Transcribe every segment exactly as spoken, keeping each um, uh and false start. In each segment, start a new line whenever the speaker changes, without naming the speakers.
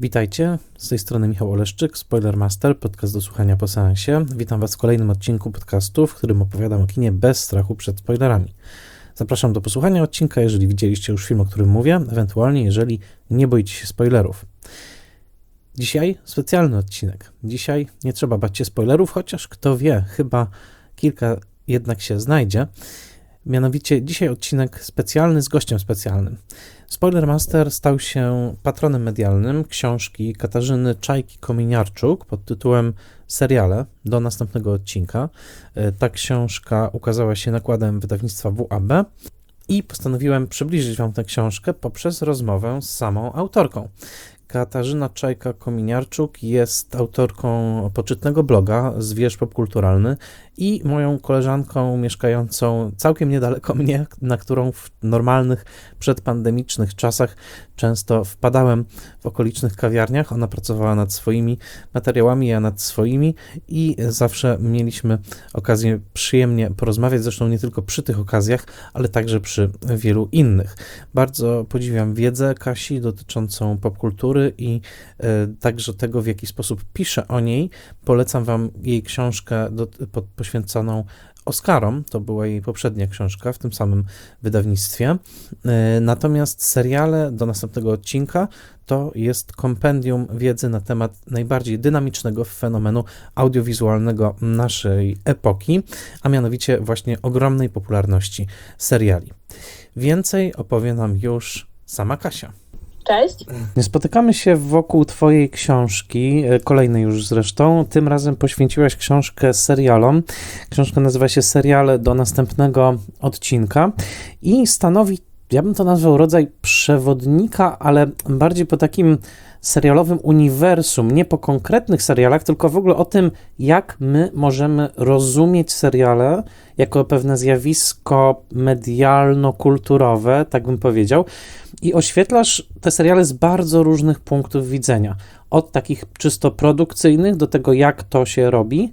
Witajcie, z tej strony Michał Oleszczyk, Spoilermaster, podcast do słuchania po seansie. Witam Was w kolejnym odcinku podcastu, w którym opowiadam o kinie bez strachu przed spoilerami. Zapraszam do posłuchania odcinka, jeżeli widzieliście już film, o którym mówię, ewentualnie jeżeli nie boicie się spoilerów. Dzisiaj specjalny odcinek. Dzisiaj nie trzeba bać się spoilerów, chociaż kto wie, chyba kilka jednak się znajdzie. Mianowicie dzisiaj odcinek specjalny z gościem specjalnym. Spoilermaster stał się patronem medialnym książki Katarzyny Czajki-Kominiarczuk pod tytułem Seriale do następnego odcinka. Ta książka ukazała się nakładem wydawnictwa W A B i postanowiłem przybliżyć Wam tę książkę poprzez rozmowę z samą autorką. Katarzyna Czajka-Kominiarczuk jest autorką poczytnego bloga Zwierz Popkulturalny i moją koleżanką mieszkającą całkiem niedaleko mnie, na którą w normalnych, przedpandemicznych czasach często wpadałem w okolicznych kawiarniach. Ona pracowała nad swoimi materiałami, ja nad swoimi i zawsze mieliśmy okazję przyjemnie porozmawiać, zresztą nie tylko przy tych okazjach, ale także przy wielu innych. Bardzo podziwiam wiedzę Kasi dotyczącą popkultury i e, także tego, w jaki sposób pisze o niej. Polecam Wam jej książkę do, pod, poświęconą Oskarom, to była jej poprzednia książka w tym samym wydawnictwie. E, natomiast seriale do następnego odcinka to jest kompendium wiedzy na temat najbardziej dynamicznego fenomenu audiowizualnego naszej epoki, a mianowicie właśnie ogromnej popularności seriali. Więcej opowie nam już sama Kasia.
Cześć.
Spotykamy się wokół Twojej książki, kolejnej już zresztą. Tym razem poświęciłaś książkę serialom. Książka nazywa się Seriale do następnego odcinka i stanowi, ja bym to nazwał rodzaj przewodnika, ale bardziej po takim serialowym uniwersum, nie po konkretnych serialach, tylko w ogóle o tym, jak my możemy rozumieć seriale jako pewne zjawisko medialno-kulturowe, tak bym powiedział. I oświetlasz te seriale z bardzo różnych punktów widzenia. Od takich czysto produkcyjnych do tego, jak to się robi,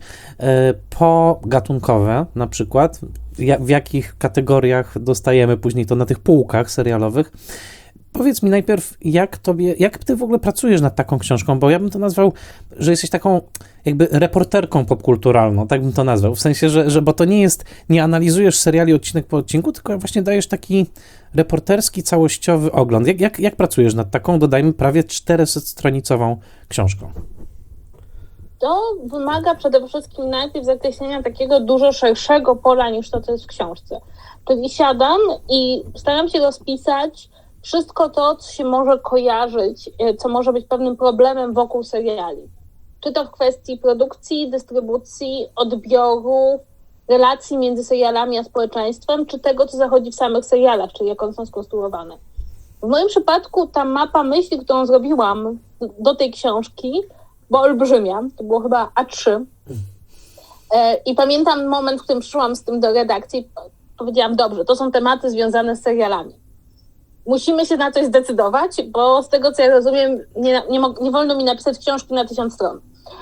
po gatunkowe na przykład, w jakich kategoriach dostajemy później to na tych półkach serialowych. Powiedz mi najpierw, jak tobie, jak ty w ogóle pracujesz nad taką książką, bo ja bym to nazwał, że jesteś taką jakby reporterką popkulturalną, tak bym to nazwał, w sensie, że, że bo to nie jest, nie analizujesz seriali odcinek po odcinku, tylko właśnie dajesz taki reporterski, całościowy ogląd. Jak, jak, jak pracujesz nad taką, dodajmy, prawie czterystustranicową książką?
To wymaga przede wszystkim najpierw zakreślenia takiego dużo szerszego pola niż to, co jest w książce. Czyli siadam i staram się rozpisać wszystko to, co się może kojarzyć, co może być pewnym problemem wokół seriali. Czy to w kwestii produkcji, dystrybucji, odbioru, relacji między serialami a społeczeństwem, czy tego, co zachodzi w samych serialach, czyli jak one są skonstruowane. W moim przypadku ta mapa myśli, którą zrobiłam do tej książki, była olbrzymia, to było chyba A trzy. I pamiętam moment, w którym przyszłam z tym do redakcji, powiedziałam, dobrze, to są tematy związane z serialami. Musimy się na coś zdecydować, bo z tego, co ja rozumiem, nie, nie, nie wolno mi napisać książki na tysiąc stron.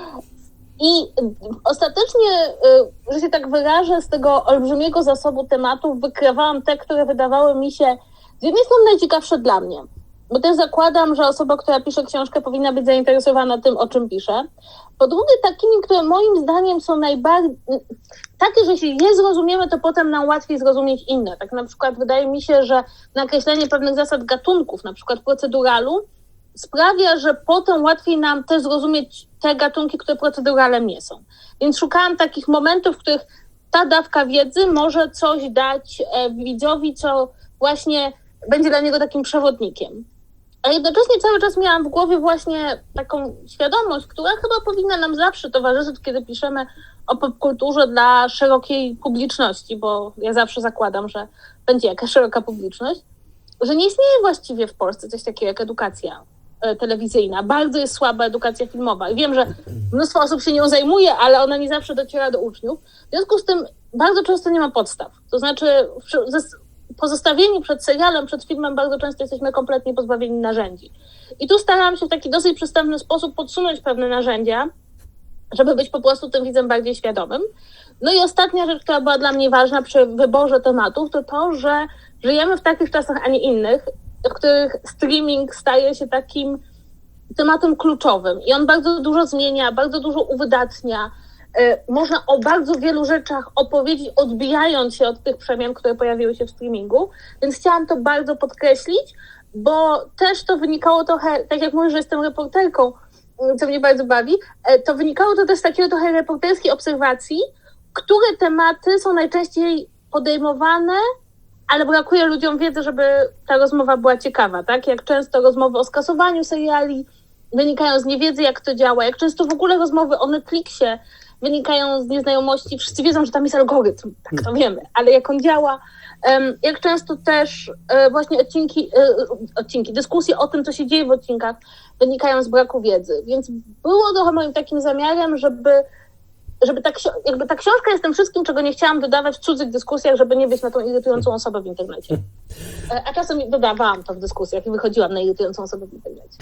I ostatecznie, że się tak wyrażę, z tego olbrzymiego zasobu tematów wykrawałam te, które wydawały mi się z jednej strony najciekawsze dla mnie, bo też zakładam, że osoba, która pisze książkę, powinna być zainteresowana tym, o czym pisze. Po drugie, takimi, które moim zdaniem są najbardziej takie, że jeśli je zrozumiemy, to potem nam łatwiej zrozumieć inne. Tak na przykład wydaje mi się, że nakreślenie pewnych zasad gatunków, na przykład proceduralu, sprawia, że potem łatwiej nam też zrozumieć te gatunki, które proceduralem nie są. Więc szukałam takich momentów, w których ta dawka wiedzy może coś dać widzowi, co właśnie będzie dla niego takim przewodnikiem. A jednocześnie cały czas miałam w głowie właśnie taką świadomość, która chyba powinna nam zawsze towarzyszyć, kiedy piszemy o popkulturze dla szerokiej publiczności, bo ja zawsze zakładam, że będzie jakaś szeroka publiczność, że nie istnieje właściwie w Polsce coś takiego jak edukacja telewizyjna. Bardzo jest słaba edukacja filmowa. I wiem, że mnóstwo osób się nią zajmuje, ale ona nie zawsze dociera do uczniów. W związku z tym bardzo często nie ma podstaw. To znaczy pozostawieni przed serialem, przed filmem bardzo często jesteśmy kompletnie pozbawieni narzędzi. I tu starałam się w taki dosyć przystępny sposób podsunąć pewne narzędzia, żeby być po prostu tym widzem bardziej świadomym. No i ostatnia rzecz, która była dla mnie ważna przy wyborze tematów, to to, że żyjemy w takich czasach, a nie innych, w których streaming staje się takim tematem kluczowym i on bardzo dużo zmienia, bardzo dużo uwydatnia. Można o bardzo wielu rzeczach opowiedzieć, odbijając się od tych przemian, które pojawiły się w streamingu, więc chciałam to bardzo podkreślić, bo też to wynikało trochę, tak jak mówię, że jestem reporterką, co mnie bardzo bawi, to wynikało to też z takiego trochę reporterskiej obserwacji, które tematy są najczęściej podejmowane, ale brakuje ludziom wiedzy, żeby ta rozmowa była ciekawa, tak? Jak często rozmowy o skasowaniu seriali wynikają z niewiedzy, jak to działa, jak często w ogóle rozmowy o Netflixie wynikają z nieznajomości. Wszyscy wiedzą, że tam jest algorytm, tak to wiemy, ale jak on działa, jak często też właśnie odcinki, odcinki, dyskusje o tym, co się dzieje w odcinkach, wynikają z braku wiedzy. Więc było trochę moim takim zamiarem, żeby, żeby ta, jakby ta książka jest tym wszystkim, czego nie chciałam dodawać w cudzych dyskusjach, żeby nie być na tą irytującą osobę w internecie. A czasem dodawałam to w dyskusjach i wychodziłam na irytującą osobę w internecie.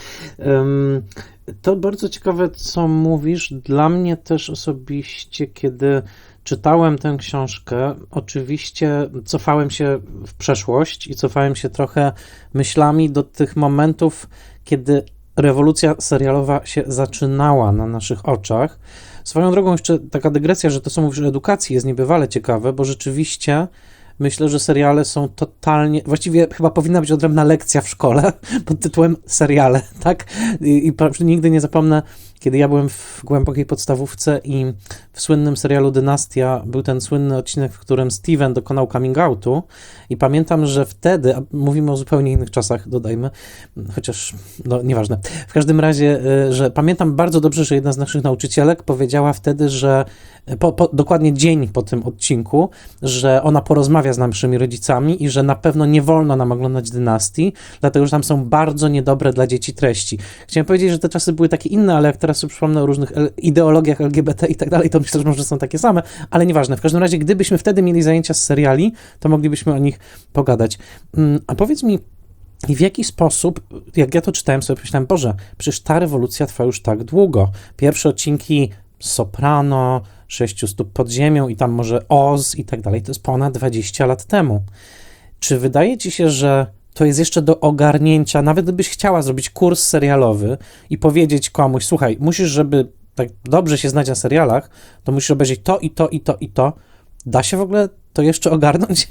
Um, to bardzo ciekawe, co mówisz. Dla mnie też osobiście, kiedy czytałem tę książkę, oczywiście cofałem się w przeszłość i cofałem się trochę myślami do tych momentów, kiedy rewolucja serialowa się zaczynała na naszych oczach. Swoją drogą jeszcze taka dygresja, że to, co mówisz o edukacji, jest niebywale ciekawe, bo rzeczywiście myślę, że seriale są totalnie, właściwie chyba powinna być odrębna lekcja w szkole pod tytułem seriale, tak? I, i nigdy nie zapomnę, kiedy ja byłem w głębokiej podstawówce i w słynnym serialu Dynastia był ten słynny odcinek, w którym Steven dokonał coming outu i pamiętam, że wtedy, a mówimy o zupełnie innych czasach, dodajmy, chociaż, no nieważne, w każdym razie, że pamiętam bardzo dobrze, że jedna z naszych nauczycielek powiedziała wtedy, że po, po, dokładnie dzień po tym odcinku, że ona porozmawia z naszymi rodzicami i że na pewno nie wolno nam oglądać Dynastii, dlatego, że tam są bardzo niedobre dla dzieci treści. Chciałem powiedzieć, że te czasy były takie inne, ale jak teraz sobie przypomnę o różnych ideologiach L G B T i tak dalej, to myślę, że może są takie same, ale nieważne. W każdym razie, gdybyśmy wtedy mieli zajęcia z seriali, to moglibyśmy o nich pogadać. A powiedz mi, w jaki sposób, jak ja to czytałem, sobie myślałem, Boże, przecież ta rewolucja trwa już tak długo. Pierwsze odcinki Soprano, Sześciu stóp pod ziemią i tam może Oz i tak dalej, to jest ponad dwadzieścia lat temu. Czy wydaje ci się, że to jest jeszcze do ogarnięcia, nawet gdybyś chciała zrobić kurs serialowy i powiedzieć komuś, słuchaj, musisz, żeby tak dobrze się znać na serialach, to musisz obejrzeć to i to i to i to. Da się w ogóle to jeszcze ogarnąć?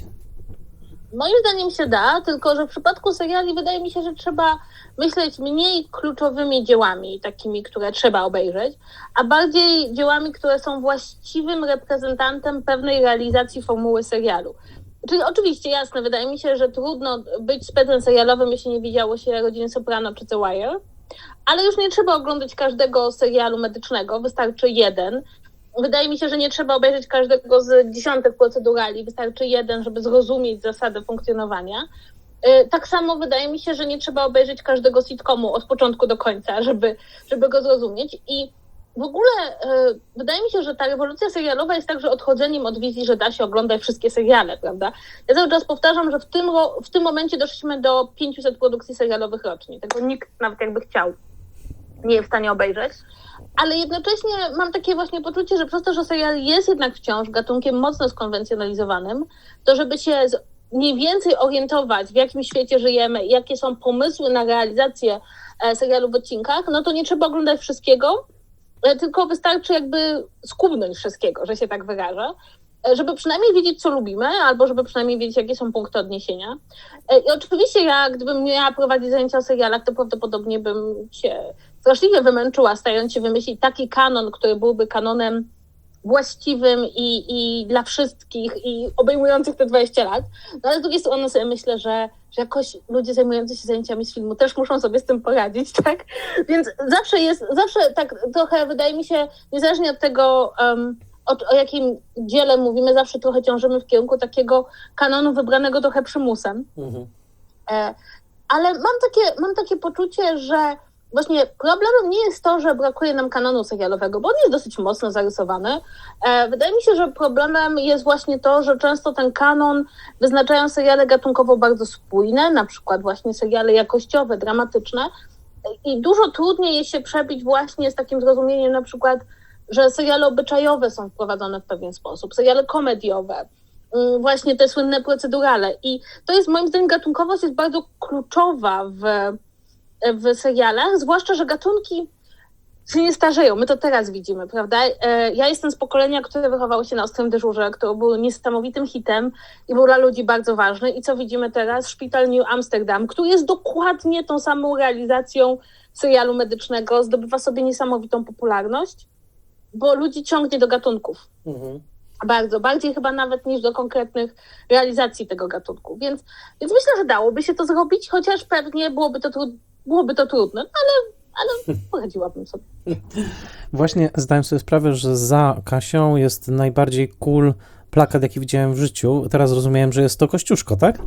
Moim zdaniem się da, tylko że w przypadku seriali wydaje mi się, że trzeba myśleć mniej kluczowymi dziełami, takimi, które trzeba obejrzeć, a bardziej dziełami, które są właściwym reprezentantem pewnej realizacji formuły serialu. Czyli oczywiście, jasne, wydaje mi się, że trudno być specem serialowym, jeśli nie widziało się Rodziny Soprano czy The Wire, ale już nie trzeba oglądać każdego serialu medycznego, wystarczy jeden. Wydaje mi się, że nie trzeba obejrzeć każdego z dziesiątek procedurali, wystarczy jeden, żeby zrozumieć zasadę funkcjonowania. Tak samo wydaje mi się, że nie trzeba obejrzeć każdego sitcomu od początku do końca, żeby, żeby go zrozumieć. I w ogóle y, wydaje mi się, że ta rewolucja serialowa jest także odchodzeniem od wizji, że da się oglądać wszystkie seriale, prawda? Ja cały czas powtarzam, że w tym, ro- w tym momencie doszliśmy do pięciuset produkcji serialowych rocznie. Tego nikt nawet jakby chciał nie jest w stanie obejrzeć. Ale jednocześnie mam takie właśnie poczucie, że przez to, że serial jest jednak wciąż gatunkiem mocno skonwencjonalizowanym, to żeby się z, mniej więcej orientować, w jakim świecie żyjemy, jakie są pomysły na realizację e, serialu w odcinkach, no to nie trzeba oglądać wszystkiego, e, tylko wystarczy jakby skubnąć wszystkiego, że się tak wyrażę, e, żeby przynajmniej wiedzieć, co lubimy, albo żeby przynajmniej wiedzieć, jakie są punkty odniesienia. E, I oczywiście ja, gdybym miała prowadzić zajęcia o serialach, to prawdopodobnie bym się straszliwie wymęczyła, starając się wymyślić taki kanon, który byłby kanonem właściwym i, i dla wszystkich i obejmujących te dwadzieścia lat. No ale z drugiej strony sobie myślę, że, że jakoś ludzie zajmujący się zajęciami z filmu też muszą sobie z tym poradzić, tak? Więc zawsze jest, zawsze tak trochę wydaje mi się, niezależnie od tego, um, o, o jakim dziele mówimy, zawsze trochę ciążymy w kierunku takiego kanonu wybranego trochę przymusem. Mhm. E, ale mam takie, mam takie poczucie, że właśnie problemem nie jest to, że brakuje nam kanonu serialowego, bo on jest dosyć mocno zarysowany. E, wydaje mi się, że problemem jest właśnie to, że często ten kanon wyznaczają seriale gatunkowo bardzo spójne, na przykład właśnie seriale jakościowe, dramatyczne i dużo trudniej jest się przebić właśnie z takim zrozumieniem na przykład, że seriale obyczajowe są wprowadzone w pewien sposób, seriale komediowe, właśnie te słynne procedurale i to jest moim zdaniem gatunkowość jest bardzo kluczowa w w serialach, zwłaszcza, że gatunki się nie starzeją. My to teraz widzimy, prawda? Ja jestem z pokolenia, które wychowało się na Ostrym Dyżurze, który był niesamowitym hitem i był dla ludzi bardzo ważny. I co widzimy teraz? Szpital New Amsterdam, który jest dokładnie tą samą realizacją serialu medycznego, zdobywa sobie niesamowitą popularność, bo ludzi ciągnie do gatunków. Mhm. Bardzo, bardziej chyba nawet niż do konkretnych realizacji tego gatunku. Więc, więc myślę, że dałoby się to zrobić, chociaż pewnie byłoby to, tru- byłoby to trudne, ale, ale poradziłabym sobie.
Właśnie zdałem sobie sprawę, że za Kasią jest najbardziej cool plakat, jaki widziałem w życiu. Teraz rozumiałem, że jest to Kościuszko, tak?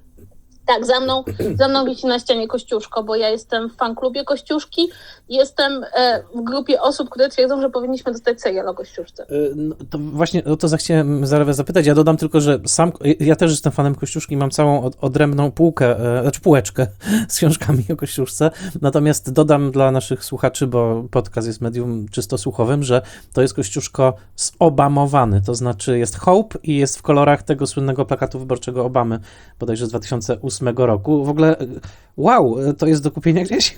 Tak, za mną, za mną wisi na ścianie Kościuszko, bo ja jestem w fanklubie Kościuszki. Jestem e, w grupie osób, które twierdzą, że powinniśmy dostać serial o Kościuszce.
No, to właśnie o to chciałem zaraz zapytać. Ja dodam tylko, że sam, ja też jestem fanem Kościuszki, mam całą od, odrębną półkę, e, znaczy półeczkę z książkami o Kościuszce. Natomiast dodam dla naszych słuchaczy, bo podcast jest medium czysto słuchowym, że to jest Kościuszko zobamowany, to znaczy jest Hope i jest w kolorach tego słynnego plakatu wyborczego Obamy, bodajże z dwa tysiące ósmego roku. W ogóle wow, to jest do kupienia gdzieś?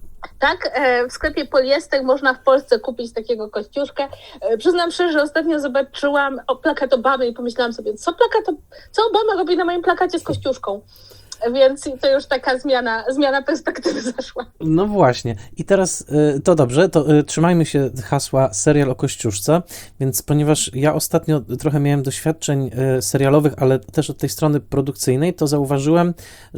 Tak, w sklepie Poliester można w Polsce kupić takiego Kościuszkę. Przyznam szczerze, że ostatnio zobaczyłam plakat Obamy i pomyślałam sobie, co plakat, co Obama robi na moim plakacie z Kościuszką. Więc to już taka zmiana, zmiana perspektywy zaszła.
No właśnie. I teraz to dobrze, to trzymajmy się hasła serial o Kościuszce, więc ponieważ ja ostatnio trochę miałem doświadczeń serialowych, ale też od tej strony produkcyjnej, to zauważyłem,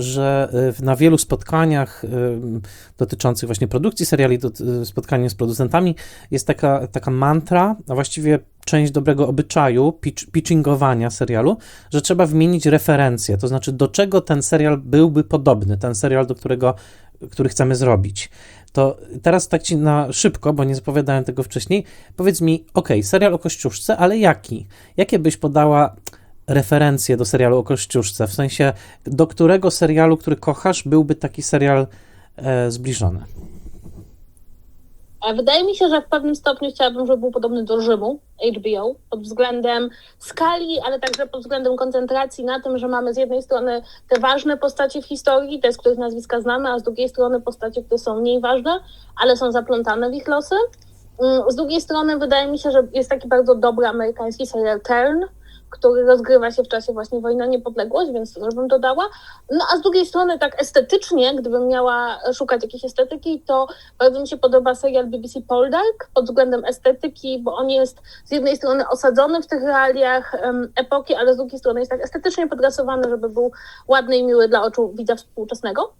że na wielu spotkaniach dotyczących właśnie produkcji seriali, spotkania z producentami jest taka, taka mantra, a właściwie część dobrego obyczaju, pitch, pitchingowania serialu, że trzeba wymienić referencje, to znaczy do czego ten serial byłby podobny, ten serial, do którego, który chcemy zrobić. To teraz tak ci na szybko, bo nie zapowiadałem tego wcześniej, powiedz mi, okej, serial o Kościuszce, ale jaki? Jakie byś podała referencje do serialu o Kościuszce? W sensie, do którego serialu, który kochasz, byłby taki serial e, zbliżony?
Wydaje mi się, że w pewnym stopniu chciałabym, żeby był podobny do Rzymu, H B O, pod względem skali, ale także pod względem koncentracji na tym, że mamy z jednej strony te ważne postacie w historii, te, z których nazwiska znamy, a z drugiej strony postacie, które są mniej ważne, ale są zaplątane w ich losy. Z drugiej strony wydaje mi się, że jest taki bardzo dobry amerykański serial Turn, który rozgrywa się w czasie właśnie wojny o niepodległość, więc to bym dodała. No a z drugiej strony tak estetycznie, gdybym miała szukać jakiejś estetyki, to bardzo mi się podoba serial B B C Poldark pod względem estetyki, bo on jest z jednej strony osadzony w tych realiach um, epoki, ale z drugiej strony jest tak estetycznie podrasowany, żeby był ładny i miły dla oczu widza współczesnego.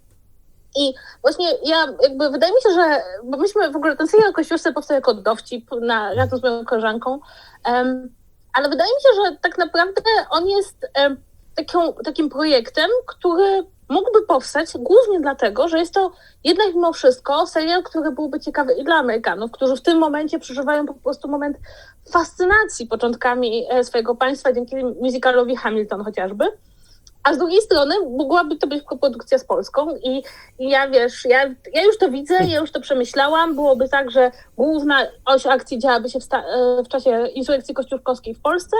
I właśnie ja jakby wydaje mi się, że bo myśmy w ogóle ten serial o Kościuszce powstał jako dowcip na, razem z moją koleżanką, um, ale wydaje mi się, że tak naprawdę on jest e, taką, takim projektem, który mógłby powstać głównie dlatego, że jest to jednak mimo wszystko serial, który byłby ciekawy i dla Amerykanów, którzy w tym momencie przeżywają po prostu moment fascynacji początkami swojego państwa dzięki musicalowi Hamilton chociażby. A z drugiej strony mogłaby to być koprodukcja z Polską i, i ja wiesz, ja, ja już to widzę, ja już to przemyślałam, byłoby tak, że główna oś akcji działaby się w, sta- w czasie insurekcji kościuszkowskiej w Polsce,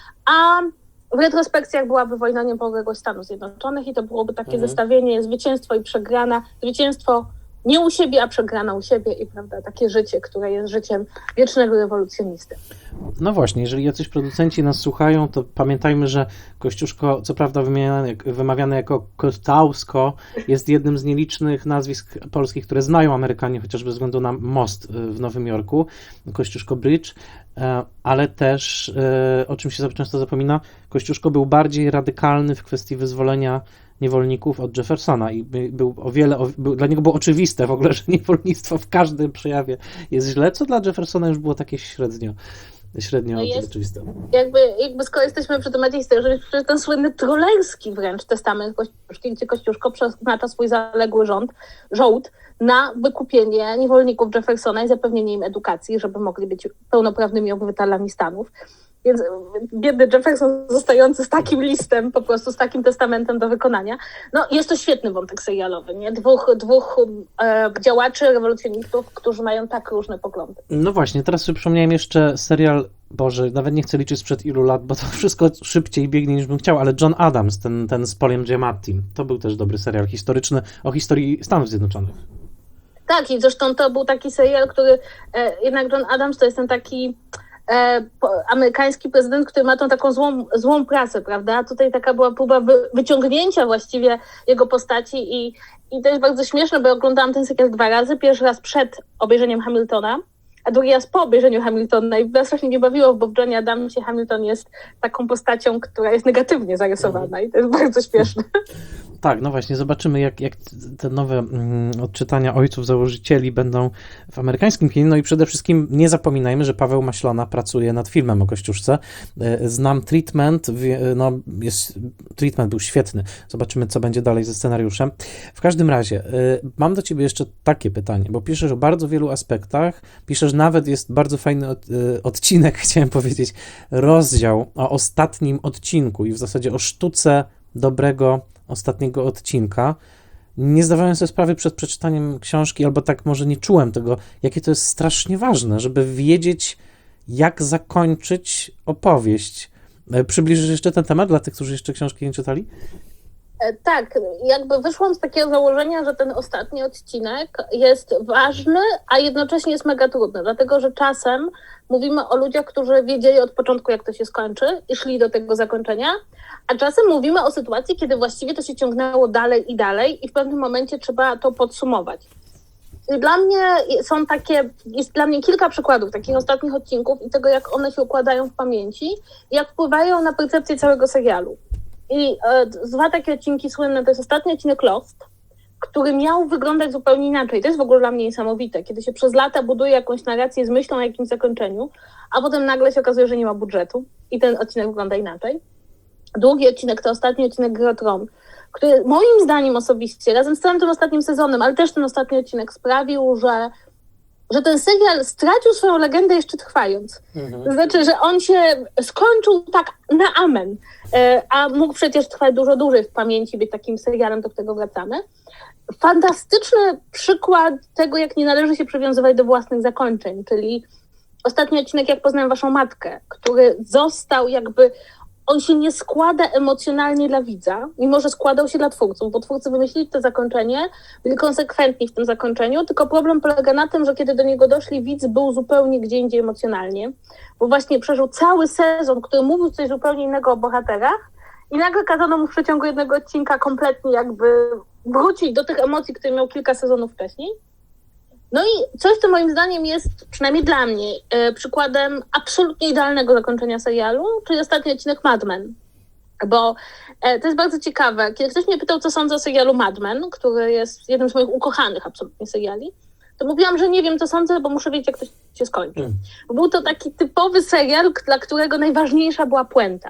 a w retrospekcjach byłaby wojna o niepodległość Stanów Zjednoczonych i to byłoby takie mhm. zestawienie zwycięstwo i przegrana, zwycięstwo nie u siebie, a przegrana u siebie i prawda, takie życie, które jest życiem wiecznego rewolucjonisty.
No właśnie, jeżeli jacyś producenci nas słuchają, to pamiętajmy, że Kościuszko, co prawda wymieniane, wymawiane jako Kostausko, jest jednym z nielicznych nazwisk polskich, które znają Amerykanie, chociażby ze względu na most w Nowym Jorku, Kościuszko Bridge, ale też, o czym się często zapomina, Kościuszko był bardziej radykalny w kwestii wyzwolenia niewolników od Jeffersona i był o wiele, o, był, dla niego było oczywiste w ogóle, że niewolnictwo w każdym przejawie jest źle, co dla Jeffersona już było takie średnio, średnio
no jest,
oczywiste.
Jakby, jakby skoro jesteśmy przy temacie historycznym, że ten słynny trollerski wręcz testament Kościuszki, gdzie Kościuszko przeznacza swój zaległy rząd, żołd na wykupienie niewolników Jeffersona i zapewnienie im edukacji, żeby mogli być pełnoprawnymi obywatelami Stanów. Więc biedny Jefferson zostający z takim listem, po prostu z takim testamentem do wykonania. No jest to świetny wątek serialowy, nie? Dwóch, dwóch e, działaczy, rewolucjonistów, którzy mają tak różne poglądy.
No właśnie, teraz sobie przypomniałem jeszcze serial, Boże, nawet nie chcę liczyć sprzed ilu lat, bo to wszystko szybciej biegnie niż bym chciał, ale John Adams, ten, ten z Paulem Giamattim, to był też dobry serial historyczny o historii Stanów Zjednoczonych.
Tak, i zresztą to był taki serial, który e, jednak John Adams to jest ten taki e, po, amerykański prezydent, który ma tą taką złą, złą prasę, prawda? Tutaj taka była próba wy, wyciągnięcia właściwie jego postaci i, i to jest bardzo śmieszne, bo oglądałam ten serial dwa razy. Pierwszy raz przed obejrzeniem Hamiltona, a drugi raz po obejrzeniu Hamiltona i nas strasznie nie bawiło, bo w Johnie Adamsie Hamilton jest taką postacią, która jest negatywnie zarysowana i to jest bardzo śmieszne.
Tak, no właśnie, zobaczymy jak, jak te nowe mm, odczytania ojców założycieli będą w amerykańskim kinie. No i przede wszystkim nie zapominajmy, że Paweł Maślona pracuje nad filmem o Kościuszce. Znam Treatment, no jest, Treatment był świetny. Zobaczymy, co będzie dalej ze scenariuszem. W każdym razie, mam do ciebie jeszcze takie pytanie, bo piszesz o bardzo wielu aspektach, piszesz nawet, jest bardzo fajny od, odcinek, chciałem powiedzieć, rozdział o ostatnim odcinku i w zasadzie o sztuce dobrego ostatniego odcinka. Nie zdawałem sobie sprawy przed przeczytaniem książki, albo tak może nie czułem tego, jakie to jest strasznie ważne, żeby wiedzieć, jak zakończyć opowieść. Przybliżysz jeszcze ten temat dla tych, którzy jeszcze książki nie czytali?
Tak, jakby wyszłam z takiego założenia, że ten ostatni odcinek jest ważny, a jednocześnie jest mega trudny, dlatego że czasem mówimy o ludziach, którzy wiedzieli od początku, jak to się skończy i szli do tego zakończenia, a czasem mówimy o sytuacji, kiedy właściwie to się ciągnęło dalej i dalej i w pewnym momencie trzeba to podsumować. I dla mnie są takie, jest dla mnie kilka przykładów takich ostatnich odcinków i tego, jak one się układają w pamięci i jak wpływają na percepcję całego serialu. I e, dwa takie odcinki słynne, to jest ostatni odcinek Lost, który miał wyglądać zupełnie inaczej. To jest w ogóle dla mnie niesamowite, kiedy się przez lata buduje jakąś narrację z myślą o jakimś zakończeniu, a potem nagle się okazuje, że nie ma budżetu i ten odcinek wygląda inaczej. Drugi odcinek to ostatni odcinek Gry o Tron, który moim zdaniem osobiście, razem z całym tym ostatnim sezonem, ale też ten ostatni odcinek sprawił, że że ten serial stracił swoją legendę jeszcze trwając. Mhm. To znaczy, że on się skończył tak na amen, a mógł przecież trwać dużo dłużej w pamięci, być takim serialem, do którego wracamy. Fantastyczny przykład tego, jak nie należy się przywiązywać do własnych zakończeń, czyli ostatni odcinek Jak poznałem waszą matkę, który został jakby, on się nie składa emocjonalnie dla widza, mimo że składał się dla twórców, bo twórcy wymyślili to zakończenie, byli konsekwentni w tym zakończeniu, tylko problem polega na tym, że kiedy do niego doszli, widz był zupełnie gdzie indziej emocjonalnie, bo właśnie przeżył cały sezon, który mówił coś zupełnie innego o bohaterach i nagle kazano mu w przeciągu jednego odcinka kompletnie jakby wrócić do tych emocji, które miał kilka sezonów wcześniej. No i coś, co moim zdaniem jest, przynajmniej dla mnie, e, przykładem absolutnie idealnego zakończenia serialu, czyli ostatni odcinek Mad Men. Bo e, to jest bardzo ciekawe. Kiedy ktoś mnie pytał, co sądzę o serialu Mad Men, który jest jednym z moich ukochanych absolutnie seriali, to mówiłam, że nie wiem, co sądzę, bo muszę wiedzieć, jak to się skończy. Mm. Był to taki typowy serial, dla którego najważniejsza była puenta.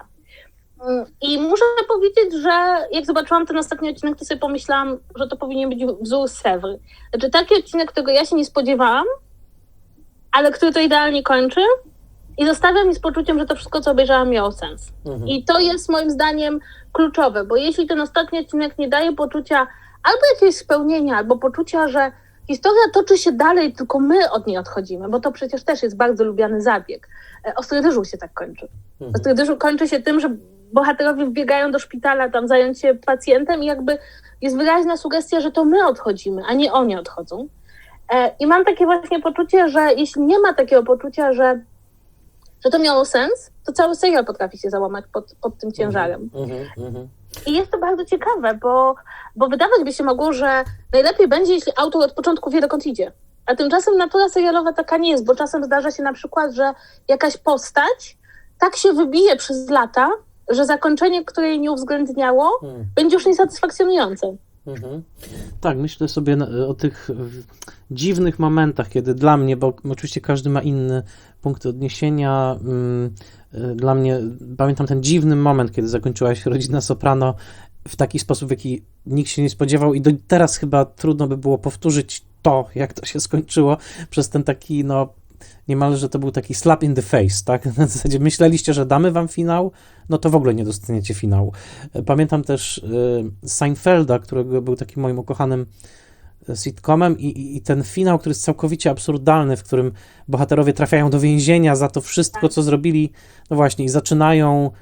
I muszę powiedzieć, że jak zobaczyłam ten ostatni odcinek, to sobie pomyślałam, że to powinien być wzór Sewry. Znaczy taki odcinek, którego ja się nie spodziewałam, ale który to idealnie kończy i zostawia mnie z poczuciem, że to wszystko, co obejrzałam, miało sens. Mhm. I to jest moim zdaniem kluczowe, bo jeśli ten ostatni odcinek nie daje poczucia albo jakiegoś spełnienia, albo poczucia, że historia toczy się dalej, tylko my od niej odchodzimy, bo to przecież też jest bardzo lubiany zabieg. Ostry dyżur się tak kończy. Mhm. Ostry dyżur kończy się tym, że bohaterowie wbiegają do szpitala, tam zająć się pacjentem i jakby jest wyraźna sugestia, że to my odchodzimy, a nie oni odchodzą. E, I mam takie właśnie poczucie, że jeśli nie ma takiego poczucia, że, że to miało sens, to cały serial potrafi się załamać pod, pod tym ciężarem. Mm-hmm, mm-hmm. I jest to bardzo ciekawe, bo, bo wydawać by się mogło, że najlepiej będzie, jeśli autor od początku wie, dokąd idzie. A tymczasem natura serialowa taka nie jest, bo czasem zdarza się na przykład, że jakaś postać tak się wybije przez lata, że zakończenie, które jej nie uwzględniało, hmm. będzie już niesatysfakcjonujące. Mhm.
Tak, myślę sobie o tych dziwnych momentach, kiedy dla mnie, bo oczywiście każdy ma inny punkt odniesienia, dla mnie, pamiętam ten dziwny moment, kiedy zakończyła się Rodzina Soprano w taki sposób, w jaki nikt się nie spodziewał i do teraz chyba trudno by było powtórzyć to, jak to się skończyło, przez ten taki, no, niemalże to był taki slap in the face, tak? Na zasadzie myśleliście, że damy wam finał, no to w ogóle nie dostaniecie finału. Pamiętam też y, Seinfelda, którego był takim moim ukochanym sitcomem i, i ten finał, który jest całkowicie absurdalny, w którym bohaterowie trafiają do więzienia za to wszystko, co zrobili, no właśnie, i zaczynają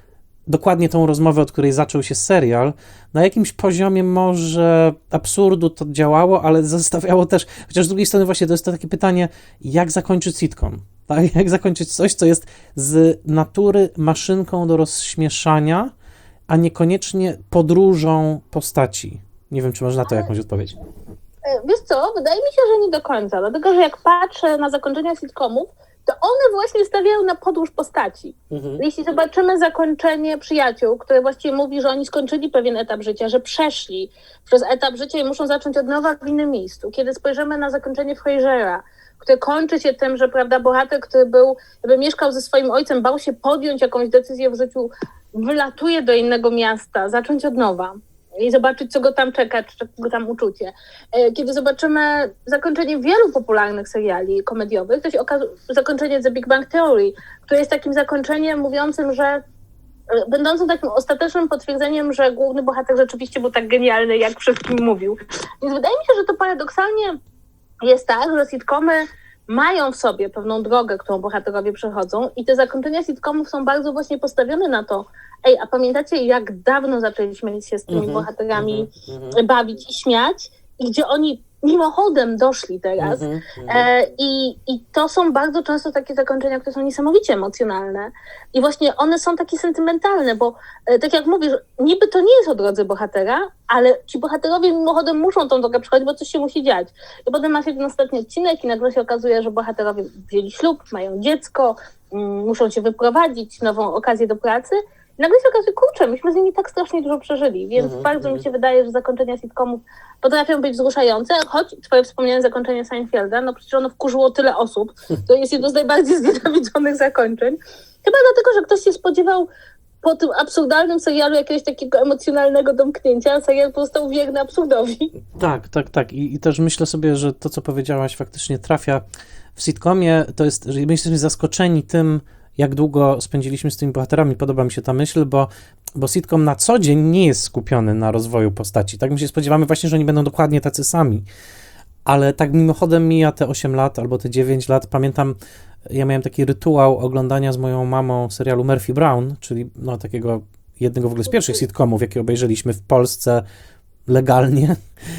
dokładnie tą rozmowę, od której zaczął się serial. Na jakimś poziomie może absurdu to działało, ale zostawiało też, chociaż z drugiej strony właśnie to jest to takie pytanie, jak zakończyć sitcom? Tak? Jak zakończyć coś, co jest z natury maszynką do rozśmieszania, a niekoniecznie podróżą postaci. Nie wiem, czy masz na to jakąś odpowiedź.
Wiesz co, wydaje mi się, że nie do końca, dlatego że jak patrzę na zakończenia sitcomów, to one właśnie stawiają na podróż postaci. Mhm. Jeśli zobaczymy zakończenie Przyjaciół, które właściwie mówi, że oni skończyli pewien etap życia, że przeszli przez etap życia i muszą zacząć od nowa w innym miejscu. Kiedy spojrzymy na zakończenie Frasera, które kończy się tym, że prawda, bohater, który był, jakby mieszkał ze swoim ojcem, bał się podjąć jakąś decyzję w życiu, wylatuje do innego miasta, zacząć od nowa i zobaczyć, co go tam czeka, czy go tam uczucie. Kiedy zobaczymy zakończenie wielu popularnych seriali komediowych, to się okaże zakończenie The Big Bang Theory, które jest takim zakończeniem mówiącym, że będącym takim ostatecznym potwierdzeniem, że główny bohater rzeczywiście był tak genialny, jak wszystkim mówił. Więc wydaje mi się, że to paradoksalnie jest tak, że sitcomy mają w sobie pewną drogę, którą bohaterowie przechodzą i te zakończenia sitcomów są bardzo właśnie postawione na to, ej, a pamiętacie, jak dawno zaczęliśmy się z tymi mm-hmm, bohaterami mm-hmm. bawić i śmiać i gdzie oni mimochodem doszli teraz. Mm-hmm, e, i, I to są bardzo często takie zakończenia, które są niesamowicie emocjonalne i właśnie one są takie sentymentalne, bo e, tak jak mówisz, niby to nie jest o drodze bohatera, ale ci bohaterowie mimochodem muszą tą drogę przechodzić, bo coś się musi dziać. I potem ma się ten ostatni odcinek i nagle się okazuje, że bohaterowie wzięli ślub, mają dziecko, mm, muszą się wyprowadzić, nową okazję do pracy. I nagle się okazuje, kurczę, myśmy z nimi tak strasznie dużo przeżyli, więc mm-hmm, bardzo mm-hmm. mi się wydaje, że zakończenia sitcomów potrafią być wzruszające, choć twoje wspomniane zakończenie Seinfelda, no przecież ono wkurzyło tyle osób, to jest jedno z najbardziej znienawidzonych zakończeń. Chyba dlatego, że ktoś się spodziewał po tym absurdalnym serialu jakiegoś takiego emocjonalnego domknięcia, a serial pozostał wierny absurdowi.
Tak, tak, tak. I, i też myślę sobie, że to, co powiedziałaś, faktycznie trafia w sitcomie, to jest, że my jesteśmy zaskoczeni tym, jak długo spędziliśmy z tymi bohaterami. Podoba mi się ta myśl, bo, bo sitcom na co dzień nie jest skupiony na rozwoju postaci. Tak my się spodziewamy właśnie, że oni będą dokładnie tacy sami. Ale tak mimochodem mija te osiem lat albo te dziewięć lat. Pamiętam, ja miałem taki rytuał oglądania z moją mamą serialu Murphy Brown, czyli no, takiego jednego w ogóle z pierwszych sitcomów, jakie obejrzeliśmy w Polsce legalnie.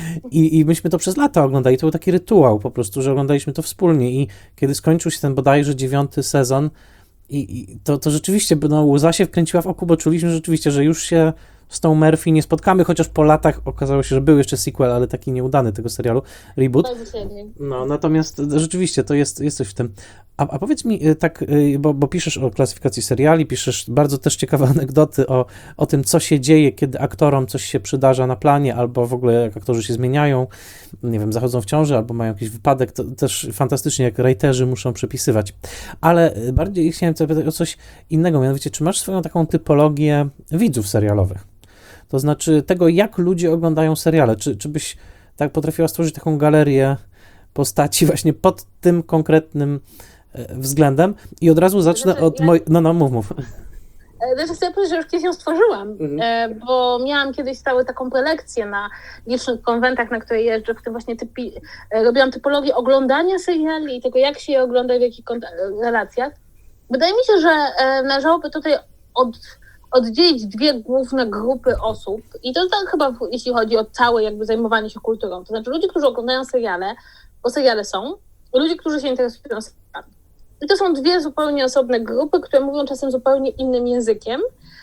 I, I myśmy to przez lata oglądali. To był taki rytuał po prostu, że oglądaliśmy to wspólnie. I kiedy skończył się ten bodajże dziewiąty sezon, I, i to, to rzeczywiście, no, łza się wkręciła w oko, bo czuliśmy rzeczywiście, że już się z tą Murphy nie spotkamy, chociaż po latach okazało się, że był jeszcze sequel, ale taki nieudany tego serialu, reboot. No, natomiast rzeczywiście to jest, jest coś w tym. A, a powiedz mi tak, bo, bo piszesz o klasyfikacji seriali, piszesz bardzo też ciekawe anegdoty o, o tym, co się dzieje, kiedy aktorom coś się przydarza na planie, albo w ogóle jak aktorzy się zmieniają, nie wiem, zachodzą w ciąży, albo mają jakiś wypadek, to też fantastycznie, jak writerzy muszą przepisywać. Ale bardziej chciałem zapytać o coś innego, mianowicie, czy masz swoją taką typologię widzów serialowych? To znaczy tego, jak ludzie oglądają seriale. Czy, czy byś tak potrafiła stworzyć taką galerię postaci właśnie pod tym konkretnym względem? I od razu zacznę znaczy, od ja... mojej... No, no, mów, mów.
Znaczy chcę powiedzieć, że już kiedyś ją stworzyłam, mhm. bo miałam kiedyś stałe taką prelekcję na licznych konwentach, na które jeżdżę, w tym właśnie typi... robiłam typologię oglądania seriali i tego, jak się je ogląda, w jakich relacjach. Wydaje mi się, że należałoby tutaj od... oddzielić dwie główne grupy osób i to tak chyba, jeśli chodzi o całe jakby zajmowanie się kulturą, to znaczy ludzie, którzy oglądają seriale, bo seriale są, i ludzie, którzy się interesują serialami. I to są dwie zupełnie osobne grupy, które mówią czasem zupełnie innym językiem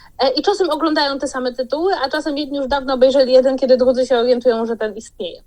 i czasem oglądają te same tytuły, a czasem jedni już dawno obejrzeli jeden, kiedy drudzy się orientują, że ten istnieje.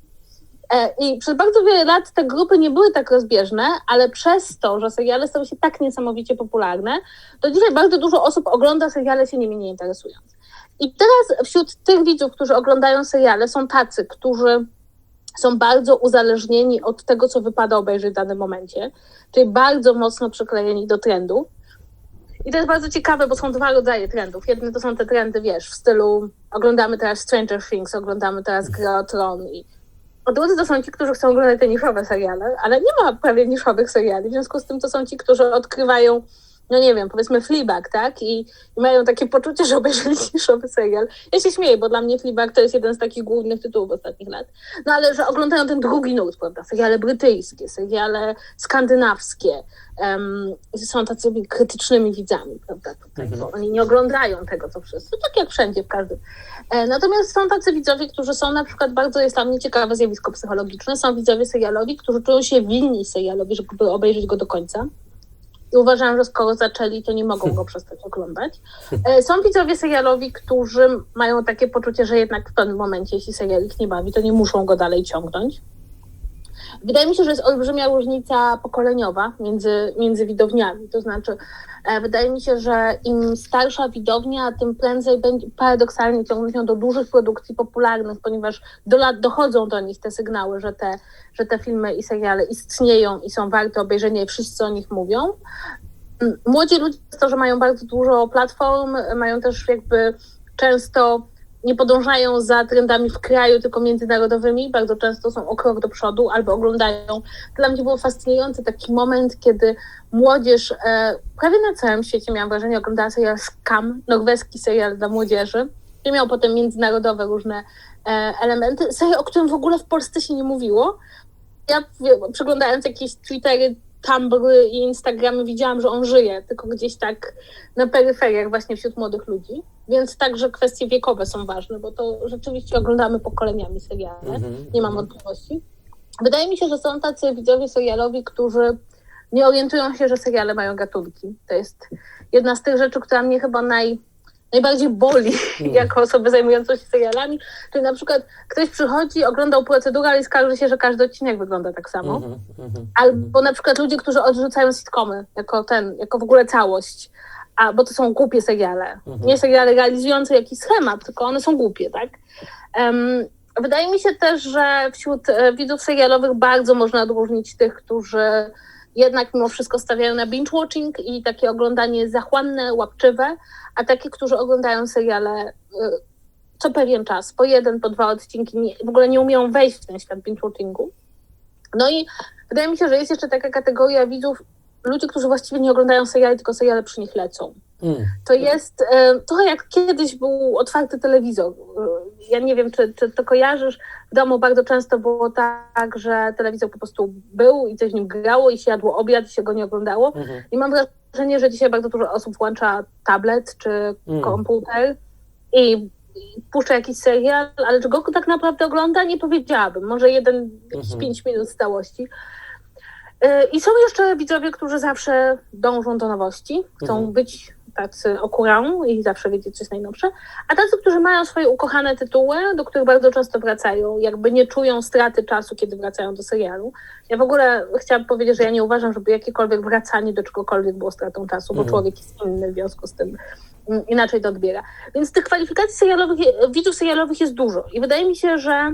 I przez bardzo wiele lat te grupy nie były tak rozbieżne, ale przez to, że seriale stały się tak niesamowicie popularne, to dzisiaj bardzo dużo osób ogląda seriale, się nimi nie interesując. I teraz wśród tych widzów, którzy oglądają seriale, są tacy, którzy są bardzo uzależnieni od tego, co wypada obejrzeć w danym momencie, czyli bardzo mocno przyklejeni do trendów. I to jest bardzo ciekawe, bo są dwa rodzaje trendów. Jedne to są te trendy, wiesz, w stylu oglądamy teraz Stranger Things, oglądamy teraz Gra o Tron i a drudzy to są ci, którzy chcą oglądać te niszowe seriale, ale nie ma prawie niszowych seriali, w związku z tym to są ci, którzy odkrywają no nie wiem, powiedzmy Fleabag, tak? I, i mają takie poczucie, że obejrzeli niszowy serial. Ja się śmieję, bo dla mnie Fleabag to jest jeden z takich głównych tytułów ostatnich lat. No ale że oglądają ten drugi nurt, prawda? Seriale brytyjskie, seriale skandynawskie. Um, są tacymi krytycznymi widzami, prawda? Tutaj, bo oni nie oglądają tego, co wszyscy. Tak jak wszędzie, w każdym. E, natomiast są tacy widzowie, którzy są na przykład, bardzo jest tam nieciekawe zjawisko psychologiczne, są widzowie serialowi, którzy czują się winni serialowi, żeby obejrzeć go do końca. I uważam, że skoro zaczęli, to nie mogą go przestać oglądać. Są widzowie serialowi, którzy mają takie poczucie, że jednak w pewnym momencie, jeśli serial ich nie bawi, to nie muszą go dalej ciągnąć. Wydaje mi się, że jest olbrzymia różnica pokoleniowa między, między widowniami. To znaczy, e, wydaje mi się, że im starsza widownia, tym prędzej będzie paradoksalnie ciągnąć ją do dużych produkcji popularnych, ponieważ do lat dochodzą do nich te sygnały, że te, że te filmy i seriale istnieją i są warte obejrzenia i wszyscy o nich mówią. Młodzi ludzie, to, że mają bardzo dużo platform, mają też jakby często nie podążają za trendami w kraju, tylko międzynarodowymi. Bardzo często są o krok do przodu albo oglądają. Dla mnie było fascynujący taki moment, kiedy młodzież e, prawie na całym świecie, miałam wrażenie, oglądała serial Scam, norweski serial dla młodzieży, który miał potem międzynarodowe różne e, elementy. Serial, o którym w ogóle w Polsce się nie mówiło. Ja przeglądając jakieś Twittery, Tumbry i Instagramy widziałam, że on żyje, tylko gdzieś tak na peryferiach właśnie wśród młodych ludzi. Więc także kwestie wiekowe są ważne, bo to rzeczywiście oglądamy pokoleniami seriale, mm-hmm. nie mam wątpliwości. Wydaje mi się, że są tacy widzowie serialowi, którzy nie orientują się, że seriale mają gatunki. To jest jedna z tych rzeczy, która mnie chyba naj, najbardziej boli mm. jako osobę zajmującą się serialami. Czyli na przykład ktoś przychodzi, oglądał procedurę i skarży się, że każdy odcinek wygląda tak samo. Mm-hmm, mm-hmm. Albo na przykład ludzie, którzy odrzucają sitcomy jako ten, jako w ogóle całość. A, bo to są głupie seriale. Mhm. Nie seriale realizujące jakiś schemat, tylko one są głupie, tak? Um, wydaje mi się też, że wśród e, widzów serialowych bardzo można odróżnić tych, którzy jednak mimo wszystko stawiają na binge-watching i takie oglądanie zachłanne, łapczywe, a takie, którzy oglądają seriale e, co pewien czas, po jeden, po dwa odcinki, nie, w ogóle nie umieją wejść w ten świat binge-watchingu. No i wydaje mi się, że jest jeszcze taka kategoria widzów, ludzie, którzy właściwie nie oglądają seriali, tylko seriale przy nich lecą. Mm. To jest e, trochę jak kiedyś był otwarty telewizor. Ja nie wiem, czy, czy to kojarzysz. W domu bardzo często było tak, że telewizor po prostu był i coś w nim grało i się jadło obiad i się go nie oglądało. Mm-hmm. I mam wrażenie, że dzisiaj bardzo dużo osób włącza tablet czy mm. komputer i, i puszcza jakiś serial, ale czy go tak naprawdę ogląda? Nie powiedziałabym. Może jeden, mm-hmm. pięć minut z całości. I są jeszcze widzowie, którzy zawsze dążą do nowości, chcą mhm. być tacy okurą i zawsze wiedzieć, co jest najnowsze, a tacy, którzy mają swoje ukochane tytuły, do których bardzo często wracają, jakby nie czują straty czasu, kiedy wracają do serialu. Ja w ogóle chciałam powiedzieć, że ja nie uważam, żeby jakiekolwiek wracanie do czegokolwiek było stratą czasu, bo mhm. człowiek jest inny w związku z tym, inaczej to odbiera. Więc tych kwalifikacji serialowych, widzów serialowych jest dużo i wydaje mi się, że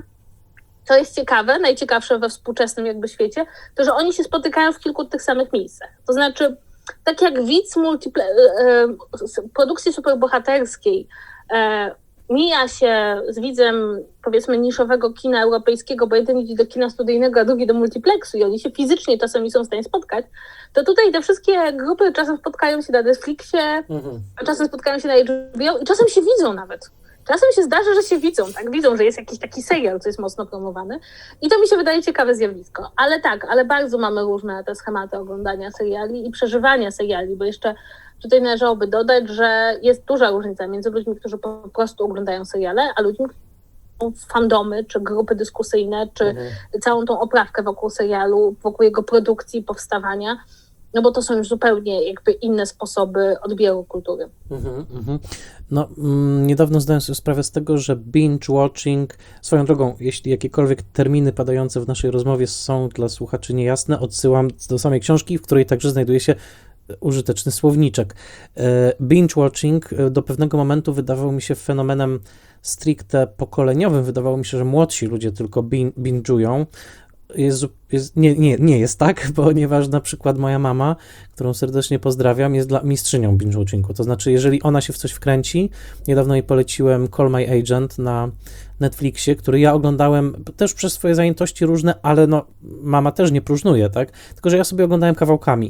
to jest ciekawe, najciekawsze we współczesnym jakby świecie, to, że oni się spotykają w kilku tych samych miejscach. To znaczy, tak jak widz multiple- e, produkcji superbohaterskiej e, mija się z widzem, powiedzmy, niszowego kina europejskiego, bo jeden idzie do kina studyjnego, a drugi do multiplexu i oni się fizycznie czasami są w stanie spotkać, to tutaj te wszystkie grupy czasem spotkają się na Netflixie, mhm. a czasem spotkają się na H B O i czasem się widzą nawet. Czasem się zdarza, że się widzą, tak? Widzą, że jest jakiś taki serial, co jest mocno promowany. I to mi się wydaje ciekawe zjawisko. Ale tak, ale bardzo mamy różne te schematy oglądania seriali i przeżywania seriali, bo jeszcze tutaj należałoby dodać, że jest duża różnica między ludźmi, którzy po prostu oglądają seriale, a ludźmi, którzy są fandomy, czy grupy dyskusyjne, czy mhm. całą tą oprawkę wokół serialu, wokół jego produkcji, powstawania. No bo to są już zupełnie jakby inne sposoby odbioru kultury.
Mm-hmm, mm-hmm. No, mm, niedawno zdałem sobie sprawę z tego, że binge-watching, swoją drogą, jeśli jakiekolwiek terminy padające w naszej rozmowie są dla słuchaczy niejasne, odsyłam do samej książki, w której także znajduje się użyteczny słowniczek. Binge-watching do pewnego momentu wydawał mi się fenomenem stricte pokoleniowym. Wydawało mi się, że młodsi ludzie tylko binge'ują. Jest, jest, nie, nie, nie jest tak, ponieważ na przykład moja mama, którą serdecznie pozdrawiam, jest dla mistrzynią binge-watchingu. To znaczy, jeżeli ona się w coś wkręci, niedawno jej poleciłem Call My Agent na Netflixie, który ja oglądałem też przez swoje zajętości różne, ale no mama też nie próżnuje, tak? Tylko że ja sobie oglądałem kawałkami.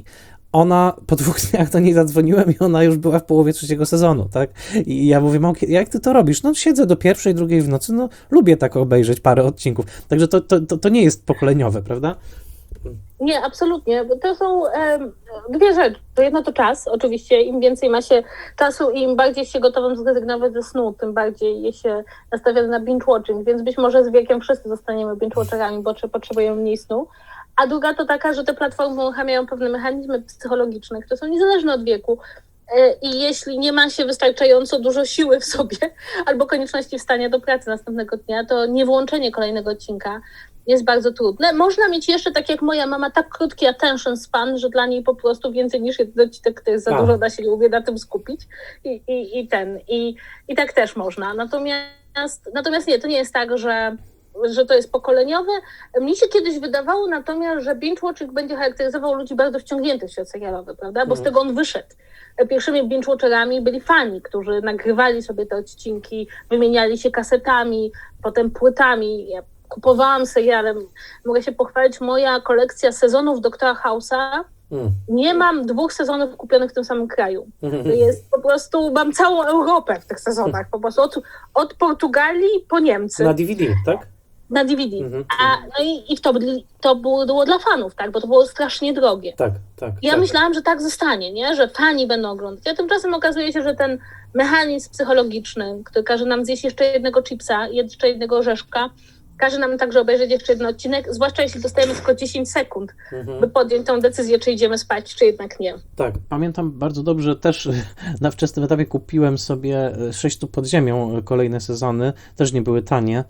ona po dwóch dniach do niej zadzwoniłem i ona już była w połowie trzeciego sezonu, tak? I ja mówię, Małki, jak ty to robisz? No siedzę do pierwszej, drugiej w nocy, no lubię tak obejrzeć parę odcinków. Także to, to, to, to nie jest pokoleniowe, prawda?
Nie, absolutnie. To są um, dwie rzeczy. Jedno to czas, oczywiście. Im więcej ma się czasu i im bardziej się gotowym zrezygnować ze snu, tym bardziej je się nastawia na binge-watching, więc być może z wiekiem wszyscy zostaniemy binge-watcherami, bo potrzebujemy mniej snu. A druga to taka, że te platformy uruchamiają pewne mechanizmy psychologiczne, które są niezależne od wieku. I jeśli nie ma się wystarczająco dużo siły w sobie albo konieczności wstania do pracy następnego dnia, to niewłączenie kolejnego odcinka jest bardzo trudne. Można mieć jeszcze, tak jak moja mama, tak krótki attention span, że dla niej po prostu więcej niż jeden odcinek to jest za
A.
dużo, da się lubię na tym skupić i, i, i ten. I, I tak też można. Natomiast, natomiast nie, to nie jest tak, że że to jest pokoleniowe. Mnie się kiedyś wydawało natomiast, że binge-watching będzie charakteryzował ludzi bardzo wciągniętych w świat serialowy, prawda? Bo z tego on wyszedł. Pierwszymi binge-watcherami byli fani, którzy nagrywali sobie te odcinki, wymieniali się kasetami, potem płytami. Ja kupowałam seriale. Mogę się pochwalić, moja kolekcja sezonów Doktora House'a. Mm. Nie mam dwóch sezonów kupionych w tym samym kraju. To jest po prostu, mam całą Europę w tych sezonach, po prostu od, od Portugalii po Niemcy.
Na D V D, tak?
Na D V D. Mm-hmm. A, no i, i to, to było, było dla fanów, tak? Bo to było strasznie drogie.
Tak, tak.
Ja
tak.
myślałam, że tak zostanie, nie? Że fani będą oglądać. A tymczasem okazuje się, że ten mechanizm psychologiczny, który każe nam zjeść jeszcze jednego chipsa, jeszcze jednego orzeszka, każe nam także obejrzeć jeszcze jeden odcinek, zwłaszcza jeśli dostajemy tylko dziesięć sekund, mhm. by podjąć tą decyzję, czy idziemy spać, czy jednak nie.
Tak, pamiętam bardzo dobrze, też na wczesnym etapie kupiłem sobie sześć stóp pod ziemią kolejne sezony, też nie były tanie.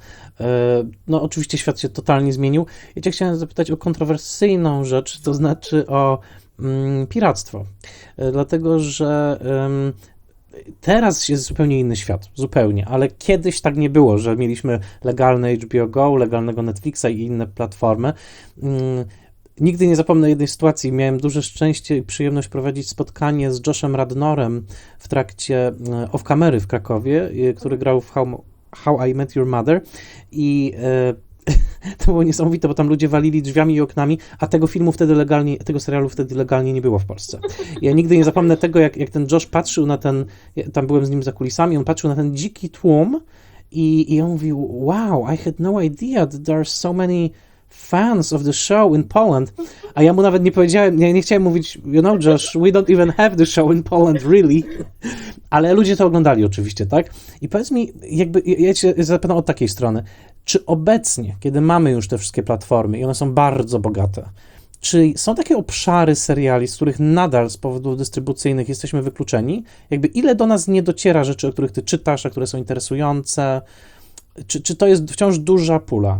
No oczywiście świat się totalnie zmienił. Ja cię chciałem zapytać o kontrowersyjną rzecz, to znaczy o mm, piractwo. Dlatego, że um, teraz jest zupełnie inny świat, zupełnie, ale kiedyś tak nie było, że mieliśmy legalne H B O Go, legalnego Netflixa i inne platformy. Hmm, nigdy nie zapomnę jednej sytuacji. Miałem duże szczęście i przyjemność prowadzić spotkanie z Joshem Radnorem w trakcie off-kamery w Krakowie, który grał w How, How I Met Your Mother i e, to było niesamowite, bo tam ludzie walili drzwiami i oknami, a tego filmu wtedy legalnie, tego serialu wtedy legalnie nie było w Polsce. Ja nigdy nie zapomnę tego, jak, jak ten Josh patrzył na ten, tam byłem z nim za kulisami, on patrzył na ten dziki tłum i, i on mówił, wow, I had no idea that there are so many fans of the show in Poland. A ja mu nawet nie powiedziałem, ja nie chciałem mówić, you know, Josh, we don't even have the show in Poland, really. Ale ludzie to oglądali oczywiście, tak? I powiedz mi, jakby, ja cię zapytam od takiej strony, czy obecnie, kiedy mamy już te wszystkie platformy i one są bardzo bogate, czy są takie obszary seriali, z których nadal z powodów dystrybucyjnych jesteśmy wykluczeni? Jakby ile do nas nie dociera rzeczy, o których ty czytasz, a które są interesujące? Czy, czy to jest wciąż duża pula?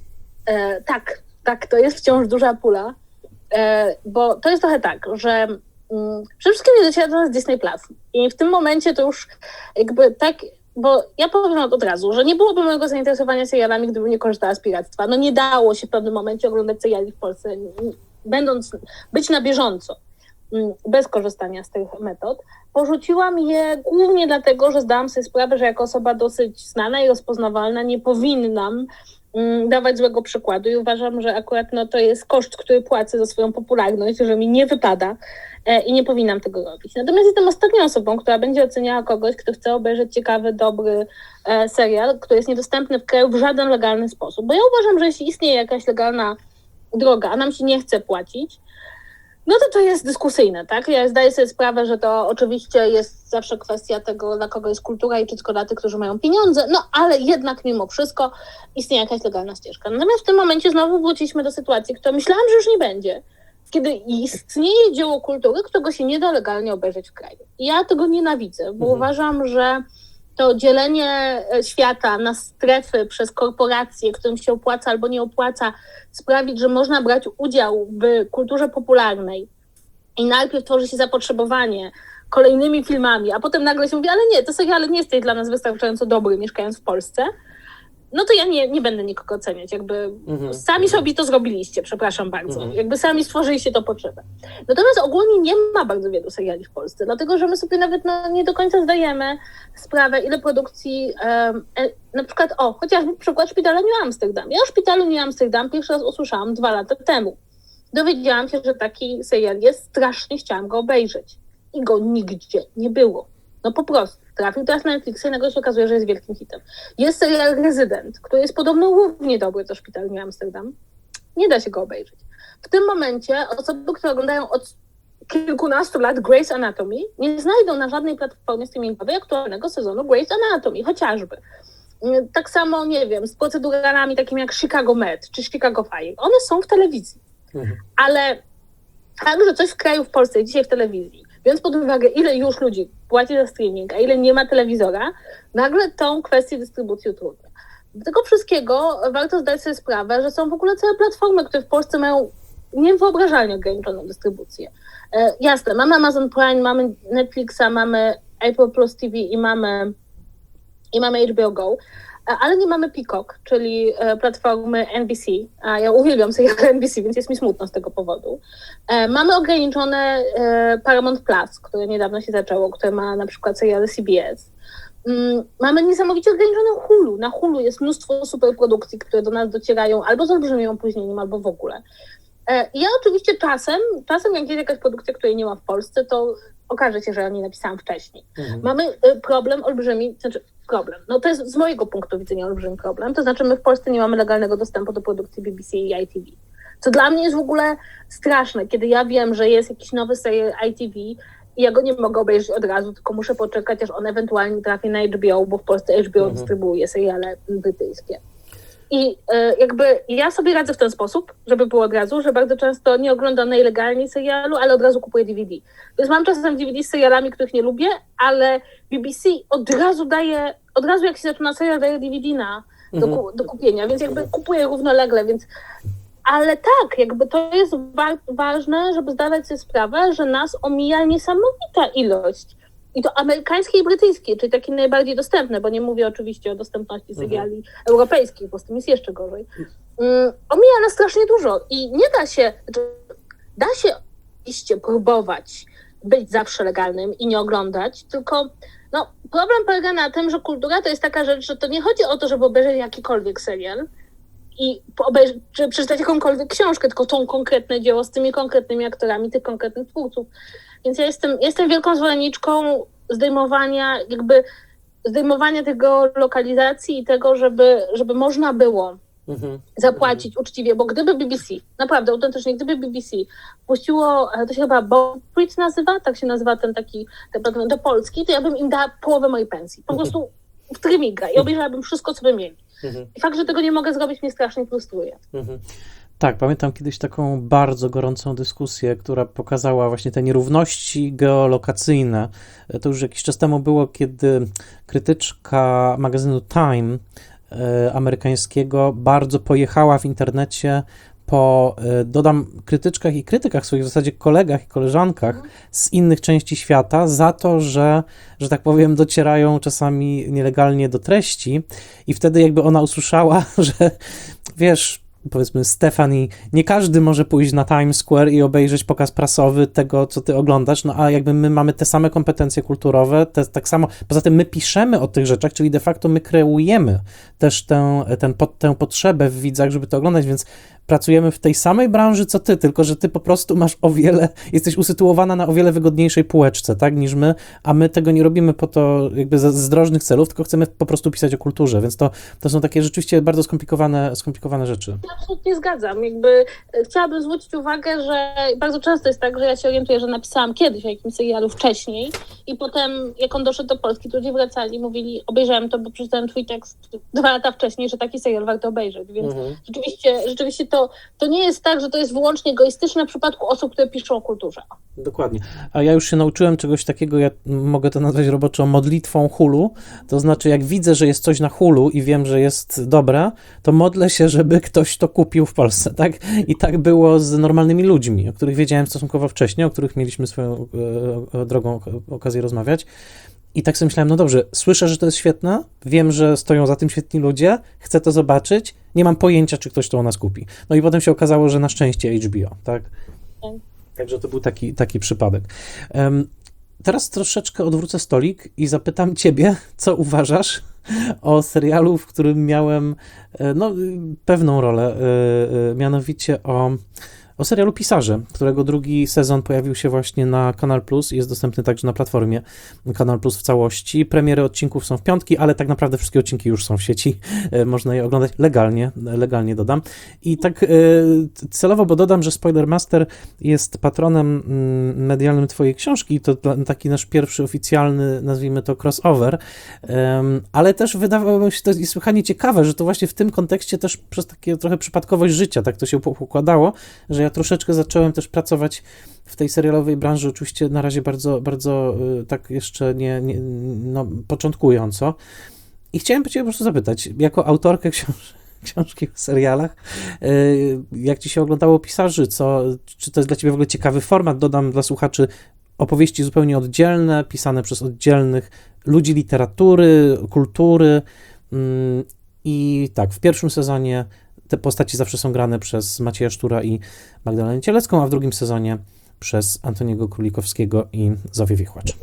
E, tak, tak, to jest wciąż duża pula, e, bo to jest trochę tak, że mm, przede wszystkim nie dociera do nas Disney Plus i w tym momencie to już jakby tak, bo ja powiem od razu, że nie byłoby mojego zainteresowania serialami, gdybym nie korzystała z piractwa. No nie dało się w pewnym momencie oglądać seriali w Polsce, będąc, być na bieżąco, bez korzystania z tych metod. Porzuciłam je głównie dlatego, że zdałam sobie sprawę, że jako osoba dosyć znana i rozpoznawalna nie powinnam dawać złego przykładu i uważam, że akurat no, to jest koszt, który płacę za swoją popularność, że mi nie wypada e, i nie powinnam tego robić. Natomiast jestem ostatnią osobą, która będzie oceniała kogoś, kto chce obejrzeć ciekawy, dobry e, serial, który jest niedostępny w kraju w żaden legalny sposób. Bo ja uważam, że jeśli istnieje jakaś legalna droga, a nam się nie chce płacić, no to to jest dyskusyjne, tak? Ja zdaję sobie sprawę, że to oczywiście jest zawsze kwestia tego, dla kogo jest kultura i czy tylko dla tych, którzy mają pieniądze, no ale jednak mimo wszystko istnieje jakaś legalna ścieżka. Natomiast w tym momencie znowu wróciliśmy do sytuacji, którą myślałam, że już nie będzie, kiedy istnieje dzieło kultury, którego się nie da legalnie obejrzeć w kraju. I ja tego nienawidzę, bo mhm. uważam, że to dzielenie świata na strefy przez korporacje, którym się opłaca albo nie opłaca, sprawić, że można brać udział w kulturze popularnej i najpierw tworzy się zapotrzebowanie kolejnymi filmami, a potem nagle się mówi, ale nie, to seriale nie jest dla nas wystarczająco dobry, mieszkając w Polsce, no to ja nie, nie będę nikogo oceniać. Jakby mhm. sami sobie to zrobiliście, przepraszam bardzo. Mhm. Jakby sami stworzyliście to potrzebę. Natomiast ogólnie nie ma bardzo wielu seriali w Polsce, dlatego że my sobie nawet no, nie do końca zdajemy sprawę, ile produkcji, um, e, na przykład, o, chociażby przykład Szpitala New Amsterdam. Ja o Szpitalu New Amsterdam pierwszy raz usłyszałam dwa lata temu. dowiedziałam się, że taki serial jest, strasznie chciałam go obejrzeć. I go nigdzie nie było. No po prostu. Trafił teraz na Netflixa i nagle się okazuje, że jest wielkim hitem. Jest serial Rezydent, który jest podobno równie dobry co Szpital New Amsterdam. Nie da się go obejrzeć. W tym momencie osoby, które oglądają od kilkunastu lat Grey's Anatomy, nie znajdą na żadnej platformie streamingowej aktualnego sezonu Grey's Anatomy, chociażby. Tak samo, nie wiem, z proceduralami takimi jak Chicago Med czy Chicago Fire. One są w telewizji. Mhm. Ale także coś w kraju, w Polsce, dzisiaj w telewizji, biorąc pod uwagę, ile już ludzi płaci za streaming, a ile nie ma telewizora, nagle tą kwestię dystrybucji utrudnia. Do tego wszystkiego warto zdać sobie sprawę, że są w ogóle całe platformy, które w Polsce mają niewyobrażalnie ograniczoną dystrybucję. E, jasne, mamy Amazon Prime, mamy Netflixa, mamy Apple Plus T V i mamy, i mamy H B O Go, ale nie mamy Peacock, czyli platformy N B C. A ja uwielbiam seriale N B C, więc jest mi smutno z tego powodu. Mamy ograniczone Paramount Plus, które niedawno się zaczęło, które ma na przykład seriale C B S. Mamy niesamowicie ograniczoną Hulu. Na Hulu jest mnóstwo superprodukcji, które do nas docierają albo z olbrzymim opóźnieniem, albo w ogóle. Ja oczywiście czasem, czasem jak jest jakaś produkcja, której nie ma w Polsce, to okaże się, że ja nie napisałam wcześniej. Mhm. Mamy problem olbrzymi, znaczy problem, no to jest z mojego punktu widzenia olbrzymi problem, to znaczy my w Polsce nie mamy legalnego dostępu do produkcji B B C i I T V. Co dla mnie jest w ogóle straszne, kiedy ja wiem, że jest jakiś nowy serial I T V i ja go nie mogę obejrzeć od razu, tylko muszę poczekać, aż on ewentualnie trafi na H B O, bo w Polsce H B O mhm. dystrybuuje seriale brytyjskie. I y, jakby ja sobie radzę w ten sposób, żeby było od razu, że bardzo często nie oglądam najlegalniej serialu, ale od razu kupuję D V D. Więc mam czasem D V D z serialami, których nie lubię, ale B B C od razu daje, od razu jak się zaczyna serial, daje D V D na, do, mhm. do kupienia, więc jakby kupuję równolegle, więc... Ale tak, jakby to jest wa- ważne, żeby zdawać sobie sprawę, że nas omija niesamowita ilość. I to amerykańskie i brytyjskie, czyli takie najbardziej dostępne, bo nie mówię oczywiście o dostępności seriali mhm. europejskich, bo z tym jest jeszcze gorzej. Um, omija nas strasznie dużo i nie da się, znaczy, da się oczywiście próbować być zawsze legalnym i nie oglądać, tylko no, problem polega na tym, że kultura to jest taka rzecz, że to nie chodzi o to, żeby obejrzeć jakikolwiek serial i obejrzeć, czy przeczytać jakąkolwiek książkę, tylko tą konkretne dzieło z tymi konkretnymi aktorami, tych konkretnych twórców. Więc ja jestem, jestem wielką zwolenniczką zdejmowania, jakby zdejmowania tego lokalizacji i tego, żeby, żeby można było mhm. zapłacić mhm. uczciwie, bo gdyby B B C, naprawdę autentycznie, gdyby B B C puściło, to się chyba Bobrit nazywa, tak się nazywa ten taki, ten, do Polski, to ja bym im dała połowę mojej pensji. Po mhm. prostu w trymiga i obejrzałabym wszystko, co by mieli. Mhm. I fakt, że tego nie mogę zrobić, mnie strasznie frustruje.
Mhm. Tak, pamiętam kiedyś taką bardzo gorącą dyskusję, która pokazała właśnie te nierówności geolokacyjne. To już jakiś czas temu było, kiedy krytyczka magazynu Time e, amerykańskiego bardzo pojechała w internecie po, e, dodam, krytyczkach i krytykach, swoich w zasadzie kolegach i koleżankach z innych części świata za to, że, że tak powiem, docierają czasami nielegalnie do treści i wtedy jakby ona usłyszała, że wiesz, powiedzmy Stephanie, nie każdy może pójść na Times Square i obejrzeć pokaz prasowy tego, co ty oglądasz, no a jakby my mamy te same kompetencje kulturowe, te, tak samo, poza tym my piszemy o tych rzeczach, czyli de facto my kreujemy też tę, ten, tę potrzebę w widzach, żeby to oglądać, więc pracujemy w tej samej branży, co ty, tylko że ty po prostu masz o wiele, jesteś usytuowana na o wiele wygodniejszej półeczce, tak, niż my, a my tego nie robimy po to jakby z zdrożnych celów, tylko chcemy po prostu pisać o kulturze, więc to, to są takie rzeczywiście bardzo skomplikowane, skomplikowane rzeczy.
Ja absolutnie zgadzam, jakby chciałabym zwrócić uwagę, że bardzo często jest tak, że ja się orientuję, że napisałam kiedyś o jakimś serialu wcześniej i potem jak on doszedł do Polski, to ludzie wracali i mówili, obejrzałem to, bo przeczytałem twój tekst dwa lata wcześniej, że taki serial warto obejrzeć, więc mhm. rzeczywiście, rzeczywiście to, to nie jest tak, że to jest wyłącznie egoistyczne w przypadku osób, które piszą o kulturze.
Dokładnie. A ja już się nauczyłem czegoś takiego, ja mogę to nazwać roboczo modlitwą Hulu, to znaczy jak widzę, że jest coś na Hulu i wiem, że jest dobre, to modlę się, żeby ktoś to kupił w Polsce, tak? I tak było z normalnymi ludźmi, o których wiedziałem stosunkowo wcześnie, o których mieliśmy swoją e, drogą okazję rozmawiać. I tak sobie myślałem, no dobrze, słyszę, że to jest świetne, wiem, że stoją za tym świetni ludzie, chcę to zobaczyć, nie mam pojęcia, czy ktoś to u nas kupi. No i potem się okazało, że na szczęście H B O, tak? tak. Także to był taki, taki przypadek. Um, teraz troszeczkę odwrócę stolik i zapytam ciebie, co uważasz o serialu, w którym miałem no, pewną rolę, mianowicie o o serialu Pisarze, którego drugi sezon pojawił się właśnie na Kanal Plus i jest dostępny także na platformie Kanal Plus w całości. Premiery odcinków są w piątki, ale tak naprawdę wszystkie odcinki już są w sieci. Można je oglądać legalnie, legalnie dodam. I tak celowo, bo dodam, że Spoilermaster jest patronem medialnym twojej książki, to taki nasz pierwszy oficjalny, nazwijmy to crossover, ale też wydawało mi się to niesłychanie ciekawe, że to właśnie w tym kontekście też przez takie trochę przypadkowość życia tak to się układało, że ja troszeczkę zacząłem też pracować w tej serialowej branży, oczywiście na razie bardzo, bardzo tak jeszcze nie, nie no, początkująco. I chciałem cię po prostu zapytać, jako autorkę książ- książki w serialach, jak ci się oglądało Pisarzy, co, czy to jest dla ciebie w ogóle ciekawy format? Dodam dla słuchaczy opowieści zupełnie oddzielne, pisane przez oddzielnych ludzi literatury, kultury i tak, w pierwszym sezonie te postaci zawsze są grane przez Macieja Sztura i Magdalenę Cielecką, a w drugim sezonie przez Antoniego Królikowskiego i Zofię Wichłacz.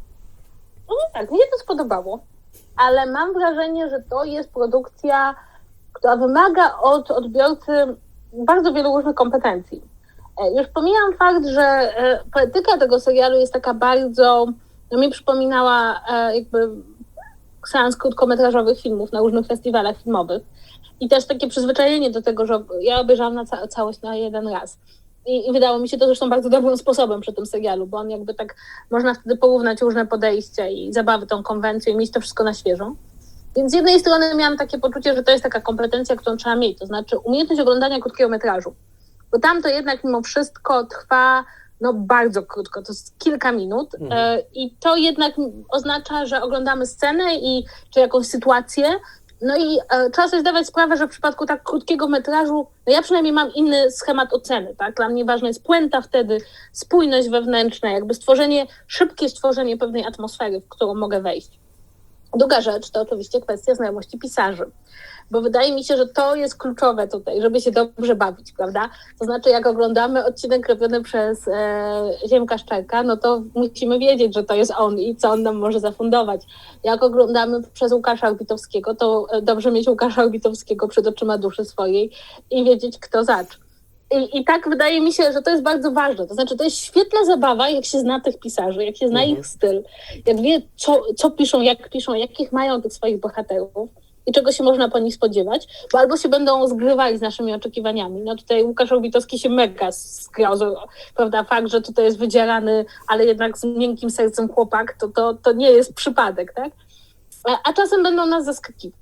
No tak, mnie to spodobało, ale mam wrażenie, że to jest produkcja, która wymaga od odbiorcy bardzo wielu różnych kompetencji. Już pomijam fakt, że poetyka tego serialu jest taka bardzo, no mi przypominała jakby seans krótkometrażowych filmów na różnych festiwalach filmowych. I też takie przyzwyczajenie do tego, że ja obejrzałam na ca- całość na jeden raz. I, I wydało mi się to zresztą bardzo dobrym sposobem przy tym serialu, bo on jakby tak, można wtedy porównać różne podejścia i zabawy tą konwencją i mieć to wszystko na świeżo. Więc z jednej strony miałam takie poczucie, że to jest taka kompetencja, którą trzeba mieć, to znaczy umiejętność oglądania krótkiego metrażu. Bo tam to jednak mimo wszystko trwa no bardzo krótko, to jest kilka minut mhm. i to jednak oznacza, że oglądamy scenę i czy jakąś sytuację. No i e, trzeba sobie zdawać sprawę, że w przypadku tak krótkiego metrażu, no ja przynajmniej mam inny schemat oceny, tak? Dla mnie ważna jest puenta wtedy, spójność wewnętrzna, jakby stworzenie, szybkie stworzenie pewnej atmosfery, w którą mogę wejść. Druga rzecz to oczywiście kwestia znajomości pisarzy, bo wydaje mi się, że to jest kluczowe tutaj, żeby się dobrze bawić, prawda? To znaczy, jak oglądamy odcinek robiony przez e, Ziemka Szczerka, no to musimy wiedzieć, że to jest on i co on nam może zafundować. Jak oglądamy przez Łukasza Orbitowskiego, to dobrze mieć Łukasza Orbitowskiego przed oczyma duszy swojej i wiedzieć, kto zacz. I, I tak wydaje mi się, że to jest bardzo ważne. To znaczy, to jest świetna zabawa, jak się zna tych pisarzy, jak się zna mhm. ich styl, jak wie, co, co piszą, jak piszą, jakich mają tych swoich bohaterów i czego się można po nich spodziewać, bo albo się będą zgrywali z naszymi oczekiwaniami. No tutaj Łukasz Orbitowski się mega zgrał, prawda, fakt, że tutaj jest wydzierany, ale jednak z miękkim sercem chłopak, to, to, to nie jest przypadek, tak? A, a czasem będą nas zaskakiwać.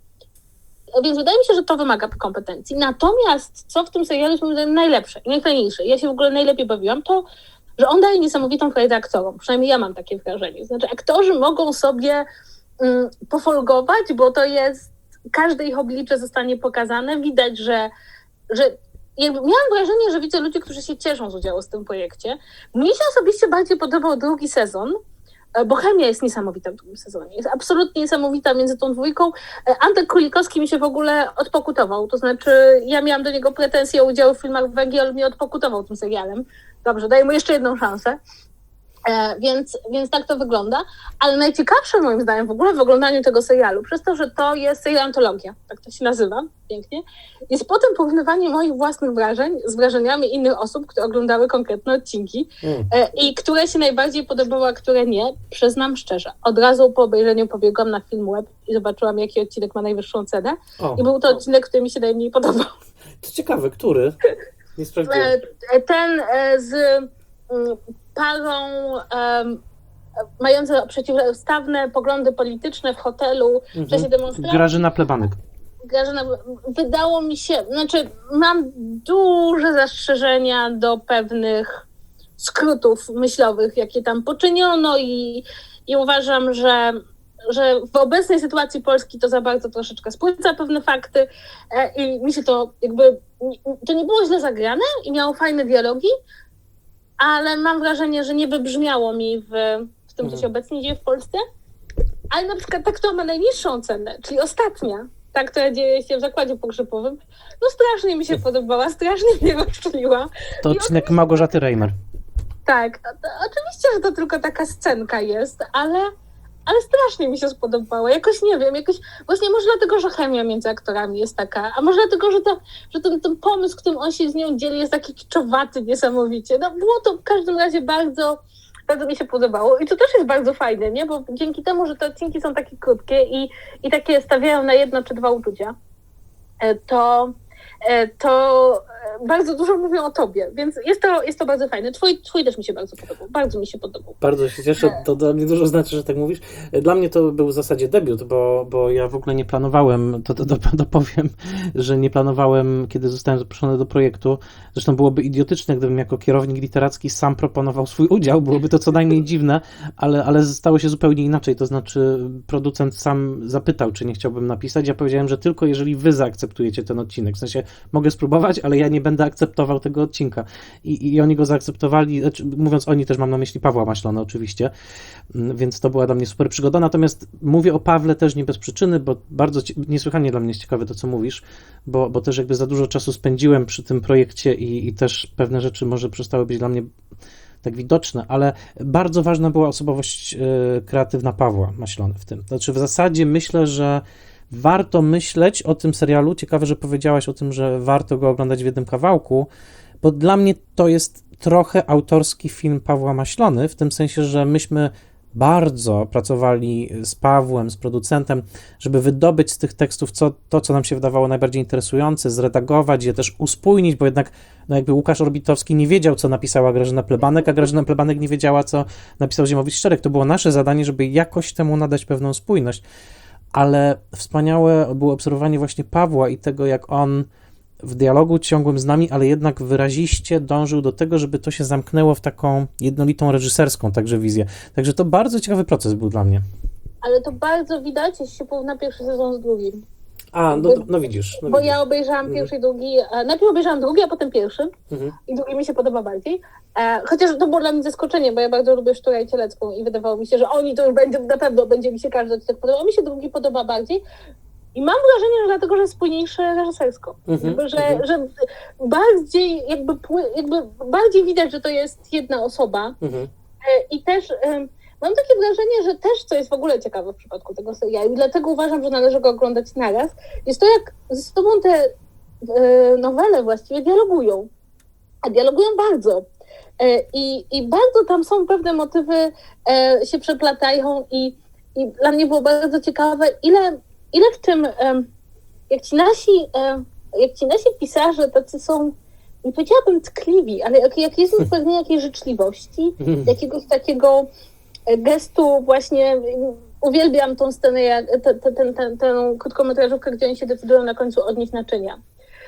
Więc wydaje mi się, że to wymaga kompetencji. Natomiast co w tym serialu jest moim zdaniem najlepsze i najfajniejsze, ja się w ogóle najlepiej bawiłam, to, że on daje niesamowitą frajdę aktorom. Przynajmniej ja mam takie wrażenie. Znaczy aktorzy mogą sobie um, pofolgować, bo to jest, każde ich oblicze zostanie pokazane. Widać, że, że jakby miałam wrażenie, że widzę ludzi, którzy się cieszą z udziału w tym projekcie. Mnie się osobiście bardziej podobał drugi sezon, bo chemia jest niesamowita w drugim sezonie. Jest absolutnie niesamowita między tą dwójką. Antek Królikowski mi się w ogóle odpokutował. To znaczy, ja miałam do niego pretensje o udział w filmach Węgiel, ale mnie odpokutował tym serialem. Dobrze, daję mu jeszcze jedną szansę. E, więc, więc tak to wygląda. Ale najciekawsze moim zdaniem w ogóle w oglądaniu tego serialu, przez to, że to jest serial antologia, tak to się nazywa, pięknie, jest potem porównywanie moich własnych wrażeń z wrażeniami innych osób, które oglądały konkretne odcinki mm. e, i które się najbardziej podobały, a które nie, przyznam szczerze. Od razu po obejrzeniu pobiegłam na Filmweb i zobaczyłam, jaki odcinek ma najwyższą cenę. O, i był to odcinek, który mi się najmniej podobał.
To ciekawe, który? Nie sprawdziłem.
E, ten e, z... Mm, parą um, mającą przeciwstawne poglądy polityczne w hotelu w mhm. czasie demonstracji.
Grażyna Plebanek.
Grażyna, wydało mi się, znaczy mam duże zastrzeżenia do pewnych skrótów myślowych, jakie tam poczyniono i, i uważam, że, że w obecnej sytuacji Polski to za bardzo troszeczkę spłyca pewne fakty i mi się to jakby, to nie było źle zagrane i miało fajne dialogi, ale mam wrażenie, że nie wybrzmiało mi w, w tym, co się obecnie dzieje w Polsce. Ale na przykład ta, która ma najniższą cenę, czyli ostatnia, ta, która dzieje się w zakładzie pogrzebowym, no strasznie mi się podobała, strasznie mnie rozczuliła.
To odcinek I Małgorzaty Reimer.
Tak, to, oczywiście, że to tylko taka scenka jest, ale, ale strasznie mi się spodobało. Jakoś nie wiem, jakoś właśnie może dlatego, że chemia między aktorami jest taka, a może dlatego, że, to, że ten, ten pomysł, którym on się z nią dzieli, jest taki kiczowaty niesamowicie. No było to w każdym razie bardzo, bardzo mi się podobało i to też jest bardzo fajne, nie? Bo dzięki temu, że te odcinki są takie krótkie i, i takie stawiają na jedno czy dwa uczucia, to to bardzo dużo mówią o tobie, więc jest to, jest to bardzo fajne. Twój, twój też mi się bardzo podobał, bardzo mi się podobał.
Bardzo się cieszę, to dla mnie dużo znaczy, że tak mówisz. Dla mnie to był w zasadzie debiut, bo, bo ja w ogóle nie planowałem, to, to, to dopowiem, że nie planowałem, kiedy zostałem zaproszony do projektu, zresztą byłoby idiotyczne, gdybym jako kierownik literacki sam proponował swój udział, byłoby to co najmniej dziwne, ale, ale stało się zupełnie inaczej, to znaczy producent sam zapytał, czy nie chciałbym napisać, ja powiedziałem, że tylko jeżeli wy zaakceptujecie ten odcinek, w sensie mogę spróbować, ale ja nie będę akceptował tego odcinka. I, i oni go zaakceptowali, znaczy, mówiąc oni, też mam na myśli Pawła Maślona oczywiście, więc to była dla mnie super przygoda. Natomiast mówię o Pawle też nie bez przyczyny, bo bardzo niesłychanie dla mnie jest ciekawe to, co mówisz, bo, bo też jakby za dużo czasu spędziłem przy tym projekcie i, i też pewne rzeczy może przestały być dla mnie tak widoczne, ale bardzo ważna była osobowość y, kreatywna Pawła Maślona w tym. Znaczy w zasadzie myślę, że warto myśleć o tym serialu. Ciekawe, że powiedziałaś o tym, że warto go oglądać w jednym kawałku, bo dla mnie to jest trochę autorski film Pawła Maślony, w tym sensie, że myśmy bardzo pracowali z Pawłem, z producentem, żeby wydobyć z tych tekstów co, to, co nam się wydawało najbardziej interesujące, zredagować je, też uspójnić, bo jednak no jakby Łukasz Orbitowski nie wiedział, co napisała Grażyna Plebanek, a Grażyna Plebanek nie wiedziała, co napisał Ziemowit Szczerek. To było nasze zadanie, żeby jakoś temu nadać pewną spójność. Ale wspaniałe było obserwowanie właśnie Pawła i tego, jak on w dialogu ciągłym z nami, ale jednak wyraziście dążył do tego, żeby to się zamknęło w taką jednolitą reżyserską także wizję. Także to bardzo ciekawy proces był dla mnie.
Ale to bardzo widać, jeśli się porówna pierwszy sezon z drugim.
A, no, no widzisz. No
bo
widzisz.
ja obejrzałam
Mhm.
pierwszy i drugi, e, najpierw obejrzałam drugi, a potem pierwszy
Mhm.
i drugi mi się podoba bardziej. E, chociaż to było dla mnie zaskoczenie, bo ja bardzo lubię Szturę i Cielecką i wydawało mi się, że oni to już będzie, na pewno będzie mi się każdy odcinek podobał. Mi się drugi podoba bardziej i mam wrażenie, że dlatego, że jest spójniejszy reżysersko.
Mhm.
Jakby, że,
Mhm.
że bardziej jakby, pły- jakby bardziej widać, że to jest jedna osoba.
Mhm.
E, I też e, mam takie wrażenie, że też, co jest w ogóle ciekawe w przypadku tego serialu, i dlatego uważam, że należy go oglądać naraz, jest to, jak ze sobą te e, nowele właściwie dialogują. A dialogują bardzo. E, i, I bardzo tam są pewne motywy, e, się przeplatają i, i dla mnie było bardzo ciekawe, ile, ile w tym, e, jak ci nasi, e, jak ci nasi pisarze tacy są, nie powiedziałabym tkliwi, ale jak, jak jest im pewnie jakiejś życzliwości, jakiegoś takiego gestu właśnie, uwielbiam tą scenę, jak, te, te, ten, ten, tę krótkometrażówkę, gdzie oni się decydują na końcu odnieść naczynia.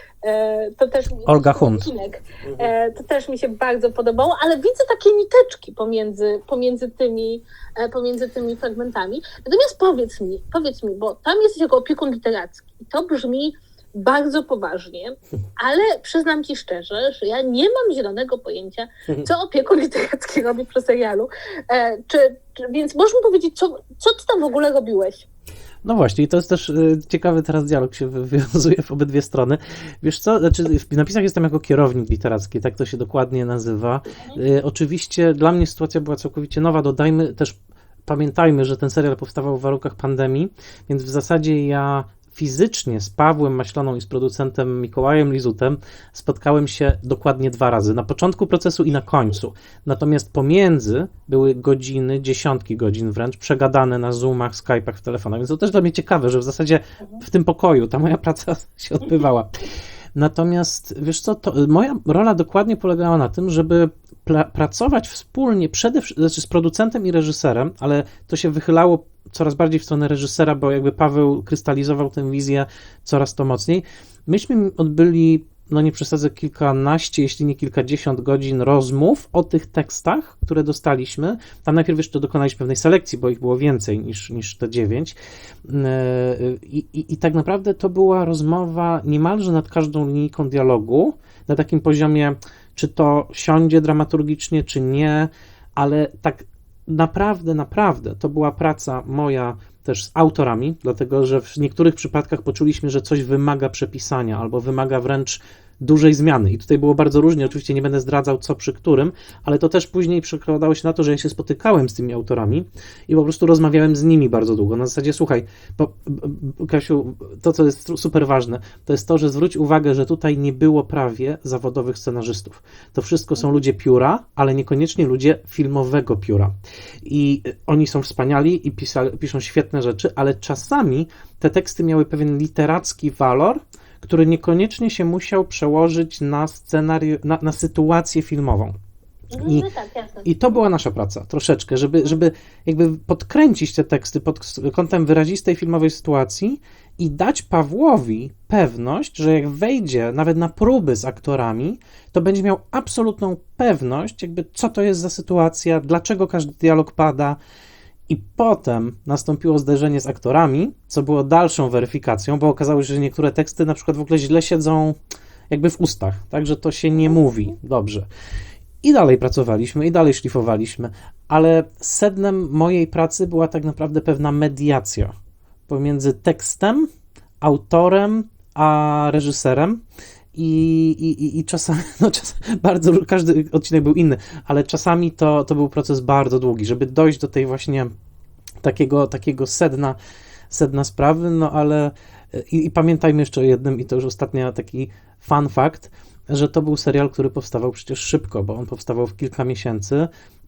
E, to też
Olga Hunt.
E, to też mi się bardzo podobało, ale widzę takie niteczki pomiędzy, pomiędzy, tymi, e, pomiędzy tymi fragmentami. Natomiast powiedz mi, powiedz mi, bo tam jesteś jako opiekun literacki i to brzmi bardzo poważnie, ale przyznam ci szczerze, że ja nie mam zielonego pojęcia, co opiekun literacki robi przy serialu. E, czy, czy, więc możesz mi powiedzieć, co, co ty tam w ogóle robiłeś?
No właśnie, i to jest też y, ciekawy teraz dialog się wywiązuje w obydwie strony. Wiesz co, znaczy w napisach jestem jako kierownik literacki, tak to się dokładnie nazywa. Y, oczywiście dla mnie sytuacja była całkowicie nowa, dodajmy też, pamiętajmy, że ten serial powstawał w warunkach pandemii, więc w zasadzie ja fizycznie z Pawłem Maśloną i z producentem Mikołajem Lizutem spotkałem się dokładnie dwa razy, na początku procesu i na końcu. Natomiast pomiędzy były godziny, dziesiątki godzin wręcz, przegadane na Zoomach, Skype'ach, w telefonach, więc to też dla mnie ciekawe, że w zasadzie w tym pokoju ta moja praca się odbywała. Natomiast wiesz co, to moja rola dokładnie polegała na tym, żeby pra- pracować wspólnie przede wszystkim, znaczy z producentem i reżyserem, ale to się wychylało coraz bardziej w stronę reżysera, bo jakby Paweł krystalizował tę wizję coraz to mocniej. Myśmy odbyli, no nie przesadzę, kilkanaście, jeśli nie kilkadziesiąt godzin rozmów o tych tekstach, które dostaliśmy. Tam najpierw jeszcze dokonaliśmy pewnej selekcji, bo ich było więcej niż, niż te dziewięć. I, i, I tak naprawdę to była rozmowa niemalże nad każdą linijką dialogu, na takim poziomie, czy to siądzie dramaturgicznie, czy nie, ale tak naprawdę, naprawdę to była praca moja też z autorami, dlatego że w niektórych przypadkach poczuliśmy, że coś wymaga przepisania albo wymaga wręcz dużej zmiany. I tutaj było bardzo różnie, oczywiście nie będę zdradzał co przy którym, ale to też później przekładało się na to, że ja się spotykałem z tymi autorami i po prostu rozmawiałem z nimi bardzo długo. Na zasadzie, słuchaj, bo, Kasiu, to co jest super ważne, to jest to, że zwróć uwagę, że tutaj nie było prawie zawodowych scenarzystów. To wszystko są ludzie pióra, ale niekoniecznie ludzie filmowego pióra. I oni są wspaniali i pisali, piszą świetne rzeczy, ale czasami te teksty miały pewien literacki walor, który niekoniecznie się musiał przełożyć na scenariusz, na, na sytuację filmową. I,
No tak, jasne.
I to była nasza praca, troszeczkę, żeby, żeby jakby podkręcić te teksty pod kątem wyrazistej filmowej sytuacji i dać Pawłowi pewność, że jak wejdzie nawet na próby z aktorami, to będzie miał absolutną pewność, jakby co to jest za sytuacja, dlaczego każdy dialog pada. I potem nastąpiło zderzenie z aktorami, co było dalszą weryfikacją, bo okazało się, że niektóre teksty na przykład w ogóle źle siedzą jakby w ustach, tak, że to się nie mówi dobrze. I dalej pracowaliśmy, i dalej szlifowaliśmy, ale sednem mojej pracy była tak naprawdę pewna mediacja pomiędzy tekstem, autorem, a reżyserem. I, i, i czasami, no czasami bardzo, każdy odcinek był inny, ale czasami to, to był proces bardzo długi, żeby dojść do tej właśnie takiego, takiego sedna, sedna sprawy, no ale i, i pamiętajmy jeszcze o jednym, i to już ostatni taki fun fact, że to był serial, który powstawał przecież szybko, bo on powstawał w kilka miesięcy,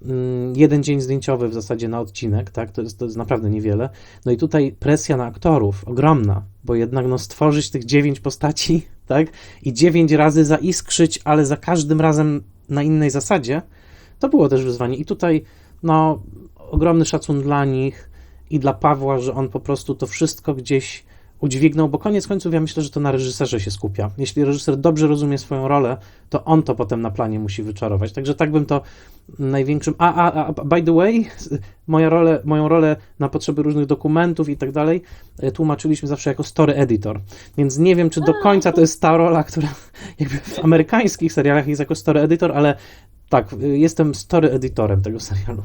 jeden dzień zdjęciowy w zasadzie na odcinek, tak, to jest, to jest naprawdę niewiele, no i tutaj presja na aktorów, ogromna, bo jednak no stworzyć tych dziewięć postaci, tak, i dziewięć razy zaiskrzyć, ale za każdym razem na innej zasadzie, to było też wyzwanie i tutaj, no, ogromny szacun dla nich i dla Pawła, że on po prostu to wszystko gdzieś udźwignął, bo koniec końców ja myślę, że to na reżyserze się skupia. Jeśli reżyser dobrze rozumie swoją rolę, to on to potem na planie musi wyczarować. Także tak bym to największym... A, a, a by the way, moja rolę, moją rolę na potrzeby różnych dokumentów i tak dalej tłumaczyliśmy zawsze jako story editor. Więc nie wiem, czy do końca to jest ta rola, która jakby w amerykańskich serialach jest jako story editor, ale tak, jestem story editorem tego serialu.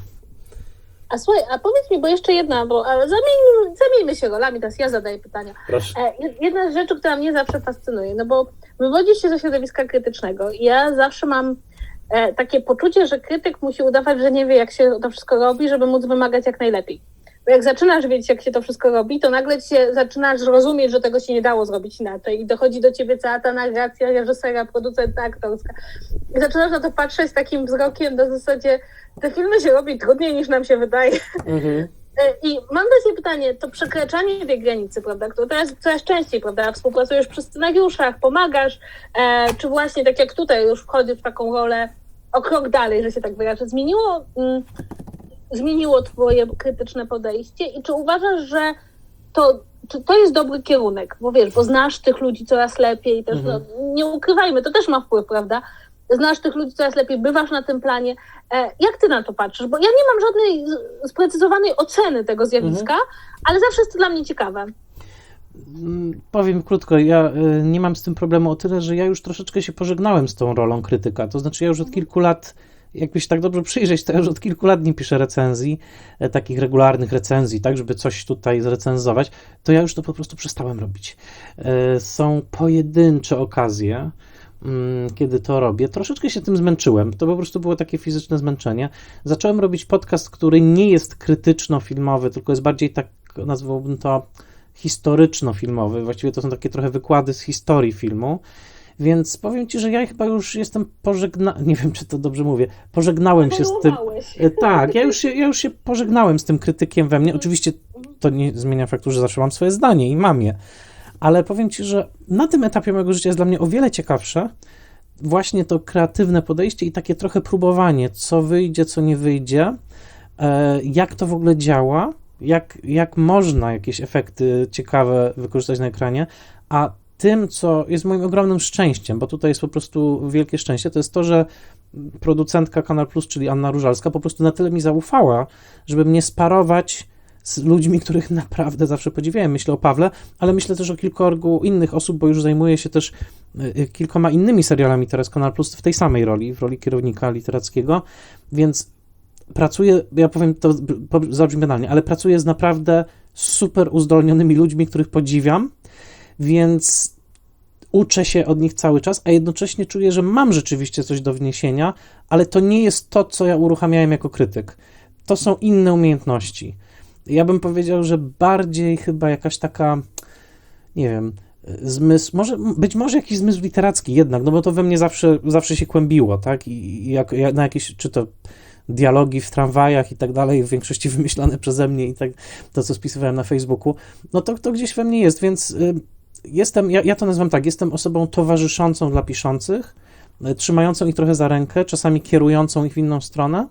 A słuchaj, a powiedz mi, bo jeszcze jedna, bo ale zamieńmy, zamieńmy się rolami, teraz ja zadaję pytania.
Proszę.
E, jedna z rzeczy, która mnie zawsze fascynuje, no bo wywodzisz się ze środowiska krytycznego i ja zawsze mam e, takie poczucie, że krytyk musi udawać, że nie wie, jak się to wszystko robi, żeby móc wymagać jak najlepiej. Bo jak zaczynasz wiedzieć, jak się to wszystko robi, to nagle ci się zaczynasz rozumieć, że tego się nie dało zrobić inaczej i dochodzi do ciebie cała ta narracja reżysera, producenta, aktorska. I zaczynasz na to patrzeć z takim wzrokiem na zasadzie, te filmy się robi trudniej niż nam się wydaje. Mhm. I mam do ciebie pytanie, to przekraczanie tej granicy, prawda, które teraz coraz częściej, prawda, współpracujesz przy scenariuszach, pomagasz, e, czy właśnie tak jak tutaj już wchodzisz w taką rolę o krok dalej, że się tak wyrażę, zmieniło, mm, zmieniło twoje krytyczne podejście i czy uważasz, że to, czy to jest dobry kierunek, bo wiesz, bo znasz tych ludzi coraz lepiej, też, mhm. no, nie ukrywajmy, to też ma wpływ, prawda, znasz tych ludzi coraz lepiej, bywasz na tym planie. E, jak ty na to patrzysz? Bo ja nie mam żadnej sprecyzowanej oceny tego zjawiska, mhm. ale zawsze jest to dla mnie ciekawe.
Powiem krótko, ja y, nie mam z tym problemu o tyle, że ja już troszeczkę się pożegnałem z tą rolą krytyka, to znaczy ja już od kilku lat, jakbyś tak dobrze przyjrzeć, to ja już od kilku lat nie piszę recenzji, e, takich regularnych recenzji, tak, żeby coś tutaj zrecenzować, to ja już to po prostu przestałem robić. E, są pojedyncze okazje, kiedy to robię. Troszeczkę się tym zmęczyłem. To po prostu było takie fizyczne zmęczenie. Zacząłem robić podcast, który nie jest krytyczno-filmowy, tylko jest bardziej tak, nazwałbym to historyczno-filmowy. Właściwie to są takie trochę wykłady z historii filmu. Więc powiem ci, że ja chyba już jestem pożegnany, nie wiem, czy to dobrze mówię, pożegnałem się z tym. Tak, ja już, się, ja już się pożegnałem z tym krytykiem we mnie. Oczywiście to nie zmienia faktu, że zawsze mam swoje zdanie i mam je. Ale powiem ci, że na tym etapie mojego życia jest dla mnie o wiele ciekawsze właśnie to kreatywne podejście i takie trochę próbowanie, co wyjdzie, co nie wyjdzie, jak to w ogóle działa, jak, jak można jakieś efekty ciekawe wykorzystać na ekranie, a tym, co jest moim ogromnym szczęściem, bo tutaj jest po prostu wielkie szczęście, to jest to, że producentka Kanal Plus, czyli Anna Różalska, po prostu na tyle mi zaufała, żeby mnie sparować z ludźmi, których naprawdę zawsze podziwiałem. Myślę o Pawle, ale myślę też o kilkorgu innych osób, bo już zajmuję się też kilkoma innymi serialami teraz Kanal Plus w tej samej roli, w roli kierownika literackiego, więc pracuję, ja powiem to zabrzmi banalnie, ale pracuję z naprawdę super uzdolnionymi ludźmi, których podziwiam, więc uczę się od nich cały czas, a jednocześnie czuję, że mam rzeczywiście coś do wniesienia, ale to nie jest to, co ja uruchamiałem jako krytyk. To są inne umiejętności. Ja bym powiedział, że bardziej chyba jakaś taka, nie wiem, zmysł, może, być może jakiś zmysł literacki jednak, no bo to we mnie zawsze, zawsze się kłębiło, tak? I jak, jak na jakieś, czy to dialogi w tramwajach i tak dalej, w większości wymyślane przeze mnie i tak, to co spisywałem na Facebooku, no to, to gdzieś we mnie jest, więc y, jestem, ja, ja to nazywam tak, jestem osobą towarzyszącą dla piszących, y, trzymającą ich trochę za rękę, czasami kierującą ich w inną stronę,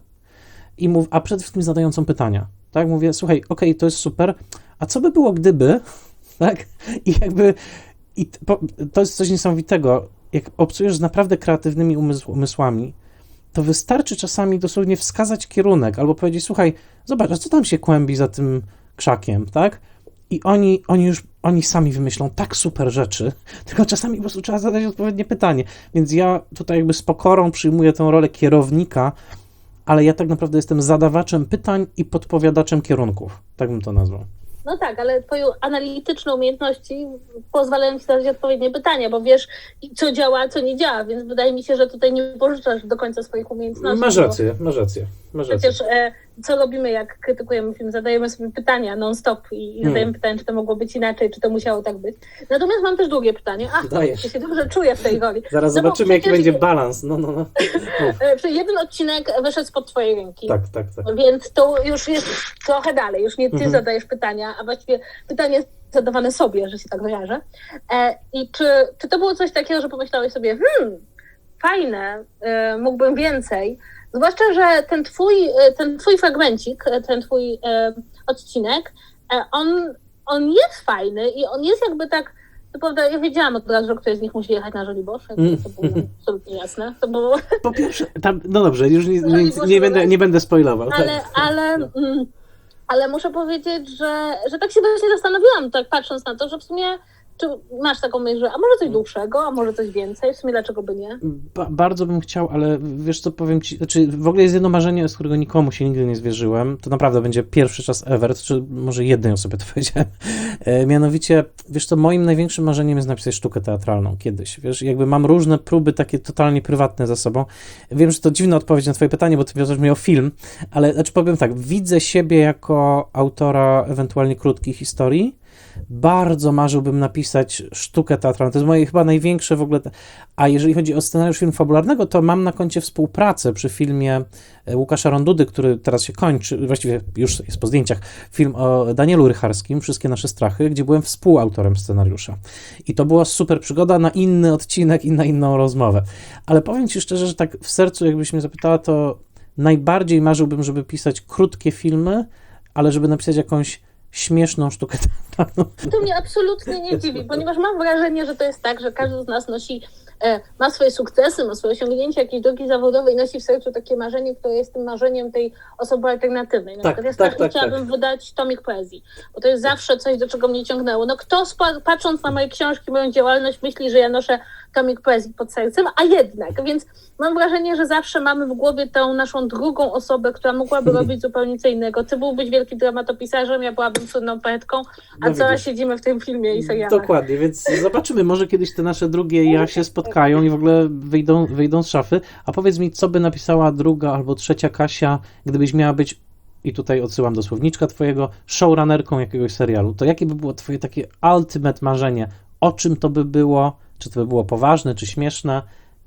i mów, a przede wszystkim zadającą pytania, tak? Mówię, słuchaj, okej, okay, to jest super, a co by było gdyby, tak? I jakby, i to jest coś niesamowitego, jak obcujesz z naprawdę kreatywnymi umysł, umysłami, to wystarczy czasami dosłownie wskazać kierunek, albo powiedzieć, słuchaj, zobacz, a co tam się kłębi za tym krzakiem, tak? I oni, oni już, oni sami wymyślą tak super rzeczy, tylko czasami po prostu trzeba zadać odpowiednie pytanie, więc ja tutaj jakby z pokorą przyjmuję tę rolę kierownika, ale ja tak naprawdę jestem zadawaczem pytań i podpowiadaczem kierunków. Tak bym to nazwał.
No tak, ale twoje analityczne umiejętności pozwalają ci zadać odpowiednie pytania, bo wiesz, co działa, a co nie działa, więc wydaje mi się, że tutaj nie pożyczasz do końca swoich umiejętności.
Masz rację, masz rację. Masz rację.
Przecież e, co robimy, jak krytykujemy film? Zadajemy sobie pytania non-stop i, i zadajemy hmm. pytanie, czy to mogło być inaczej, czy to musiało tak być. Natomiast mam też drugie pytanie. Ach, ja się dobrze czuję w tej roli.
Zaraz no zobaczymy, jaki będzie balans. No, no, no.
no. Jeden odcinek wyszedł spod twojej ręki.
Tak, tak, tak.
Więc to już jest trochę dalej. Już nie ty mhm. zadajesz pytania, a właściwie pytanie jest zadawane sobie, że się tak wyrażę. E, I czy, czy to było coś takiego, że pomyślałeś sobie, hmm, fajne, e, mógłbym więcej. Zwłaszcza, że ten twój, ten twój fragmencik, ten twój e, odcinek, e, on, on jest fajny i on jest jakby tak, to prawda, ja wiedziałam od razu, że ktoś z nich musi jechać na Żoliborz, mm. to było absolutnie jasne. To było...
Po pierwsze, tam, no dobrze, już nie, nie, nie, będę, nie będę spoilował.
Ale, ale, no. mm, ale muszę powiedzieć, że, że tak się właśnie zastanowiłam, tak patrząc na to, że w sumie czy masz taką myśl, że a może coś dłuższego, a może coś więcej? W sumie dlaczego by nie?
Ba- bardzo bym chciał, ale wiesz co, powiem ci, znaczy w ogóle jest jedno marzenie, z którego nikomu się nigdy nie zwierzyłem. To naprawdę będzie pierwszy czas ever, czy może jednej osobie to powiedziałem. E, mianowicie, wiesz co, moim największym marzeniem jest napisać sztukę teatralną kiedyś. Wiesz, jakby mam różne próby takie totalnie prywatne za sobą. Wiem, że to dziwna odpowiedź na twoje pytanie, bo ty wiozłeś mnie o film, ale znaczy powiem tak, widzę siebie jako autora ewentualnie krótkich historii. Bardzo marzyłbym napisać sztukę teatralną. To jest moje chyba największe w ogóle. A jeżeli chodzi o scenariusz filmu fabularnego, to mam na koncie współpracę przy filmie Łukasza Rondudy, który teraz się kończy, właściwie już jest po zdjęciach, film o Danielu Rycharskim, Wszystkie nasze strachy, gdzie byłem współautorem scenariusza. I to była super przygoda na inny odcinek i na inną rozmowę. Ale powiem ci szczerze, że tak w sercu, jakbyś mnie zapytała, to najbardziej marzyłbym, żeby pisać krótkie filmy, ale żeby napisać jakąś śmieszną sztukę teatralną.
To mnie absolutnie nie dziwi, ponieważ mam wrażenie, że to jest tak, że każdy z nas nosi, e, ma swoje sukcesy, ma swoje osiągnięcia, jakieś drogi zawodowe i nosi w sercu takie marzenie, które jest tym marzeniem tej osoby alternatywnej. Na
tak,
przykład ja
tak,
tak,
tak,
chciałabym
tak.
wydać tomik poezji, bo to jest zawsze coś, do czego mnie ciągnęło. No kto spa- patrząc na moje książki, moją działalność, myśli, że ja noszę tomik poezji pod sercem, a jednak, więc mam wrażenie, że zawsze mamy w głowie tą naszą drugą osobę, która mogłaby robić zupełnie co innego. Ty byłbyś wielkim dramatopisarzem, ja byłabym cudną poetką, a
no,
co widzisz. Siedzimy w tym filmie i serialach.
Dokładnie, więc zobaczymy, może kiedyś te nasze drugie ja się spotkają i w ogóle wyjdą, wyjdą z szafy. A powiedz mi, co by napisała druga albo trzecia Kasia, gdybyś miała być, i tutaj odsyłam do słowniczka twojego, showrunnerką jakiegoś serialu. To jakie by było twoje takie ultimate marzenie? O czym to by było? Czy to by było poważne, czy śmieszne?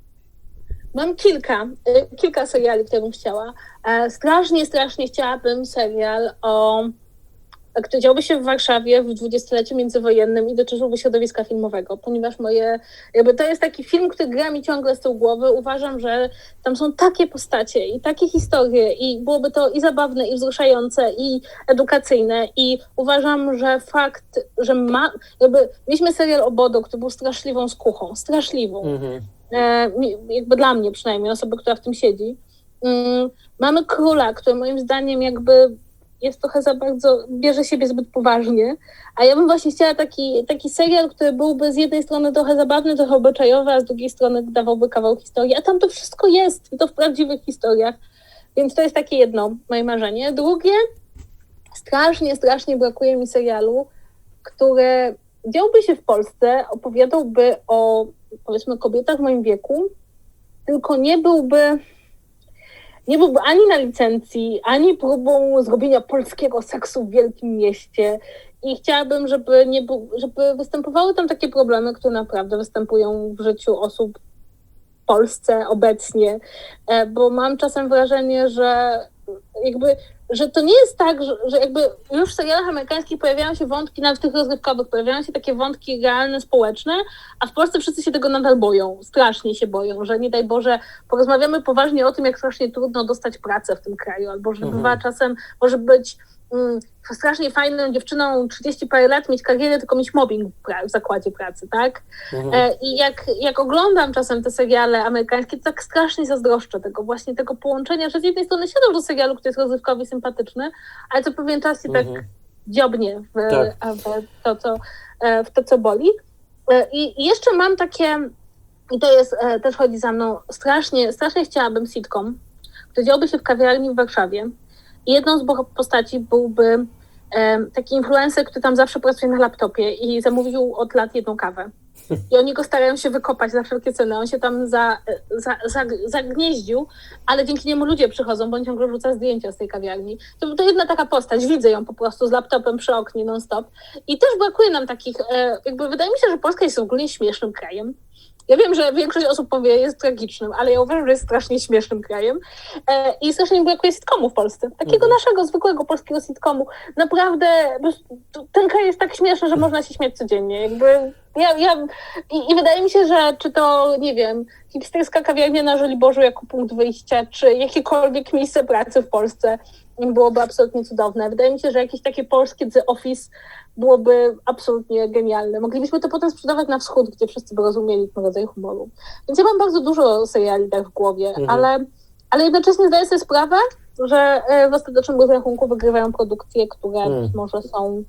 Mam kilka, kilka seriali, które bym chciała. Strasznie, strasznie chciałabym serial o... który działby się w Warszawie w dwudziestoleciu międzywojennym i dotyczyłby środowiska filmowego, ponieważ moje, jakby to jest taki film, który gra mi ciągle z tyłu głowy. Uważam, że tam są takie postacie i takie historie i byłoby to i zabawne, i wzruszające, i edukacyjne i uważam, że fakt, że ma, jakby mieliśmy serial o Bodo, który był straszliwą skuchą, straszliwą, mhm. e, jakby dla mnie przynajmniej, osoby, która w tym siedzi. Mm, mamy Króla, który moim zdaniem jakby jest trochę za bardzo, bierze siebie zbyt poważnie, a ja bym właśnie chciała taki, taki serial, który byłby z jednej strony trochę zabawny, trochę obyczajowy, a z drugiej strony dawałby kawał historii, a tam to wszystko jest i to w prawdziwych historiach, więc to jest takie jedno moje marzenie. Drugie, strasznie, strasznie brakuje mi serialu, które działby się w Polsce, opowiadałby o, powiedzmy, kobietach w moim wieku, tylko nie byłby nie byłby ani na licencji, ani próbą zrobienia polskiego seksu w wielkim mieście. I chciałabym, żeby, nie był, żeby występowały tam takie problemy, które naprawdę występują w życiu osób w Polsce obecnie, bo mam czasem wrażenie, że jakby, że to nie jest tak, że, że jakby już w serialach amerykańskich pojawiają się wątki, nawet w tych rozrywkowych, pojawiają się takie wątki realne, społeczne, a w Polsce wszyscy się tego nadal boją, strasznie się boją, że nie daj Boże, porozmawiamy poważnie o tym, jak strasznie trudno dostać pracę w tym kraju, albo że
Mhm.
bywa czasem, może być mm, strasznie fajną dziewczyną, trzydzieści parę lat, mieć karierę, tylko mieć mobbing w, pra- w zakładzie pracy, tak?
Mhm.
E, I jak, jak oglądam czasem te seriale amerykańskie, to tak strasznie zazdroszczę tego właśnie, tego połączenia, że z jednej strony siadam do serialu, który jest rozrywkowy i sympatyczny, ale co pewien czas się
Mhm.
tak dziobnie w,
Tak.
w, to, co, e, w to, co boli. E, I, I jeszcze mam takie, i to jest, e, też chodzi za mną, strasznie, strasznie chciałabym sitcom, który działby się w kawiarni w Warszawie. I jedną z boh- postaci byłby e, taki influencer, który tam zawsze pracuje na laptopie i zamówił od lat jedną kawę. I oni go starają się wykopać za wszelkie ceny. On się tam za, za, za, zagnieździł, ale dzięki niemu ludzie przychodzą, bo on ciągle rzuca zdjęcia z tej kawiarni. To, to jedna taka postać, widzę ją po prostu z laptopem przy oknie non-stop. I też brakuje nam takich, e, jakby wydaje mi się, że Polska jest ogólnie śmiesznym krajem. Ja wiem, że większość osób powie, jest tragicznym, ale ja uważam, że jest strasznie śmiesznym krajem. E, I strasznie mi brakuje sitcomu w Polsce. Takiego
Mhm.
naszego, zwykłego polskiego sitcomu. Naprawdę ten kraj jest tak śmieszny, że można się śmiać codziennie. Jakby ja, ja, i, I wydaje mi się, że czy to, nie wiem, hipsterska kawiarnia na Żoliborzu jako punkt wyjścia, czy jakiekolwiek miejsce pracy w Polsce byłoby absolutnie cudowne. Wydaje mi się, że jakieś takie polskie The Office byłoby absolutnie genialne. Moglibyśmy to potem sprzedawać na wschód, gdzie wszyscy by rozumieli ten rodzaj humoru. Więc ja mam bardzo dużo seriali tak w głowie,
Mhm.
ale, ale jednocześnie zdaję sobie sprawę, że w ostatecznym rozrachunku wygrywają produkcje, które
Mhm.
być może są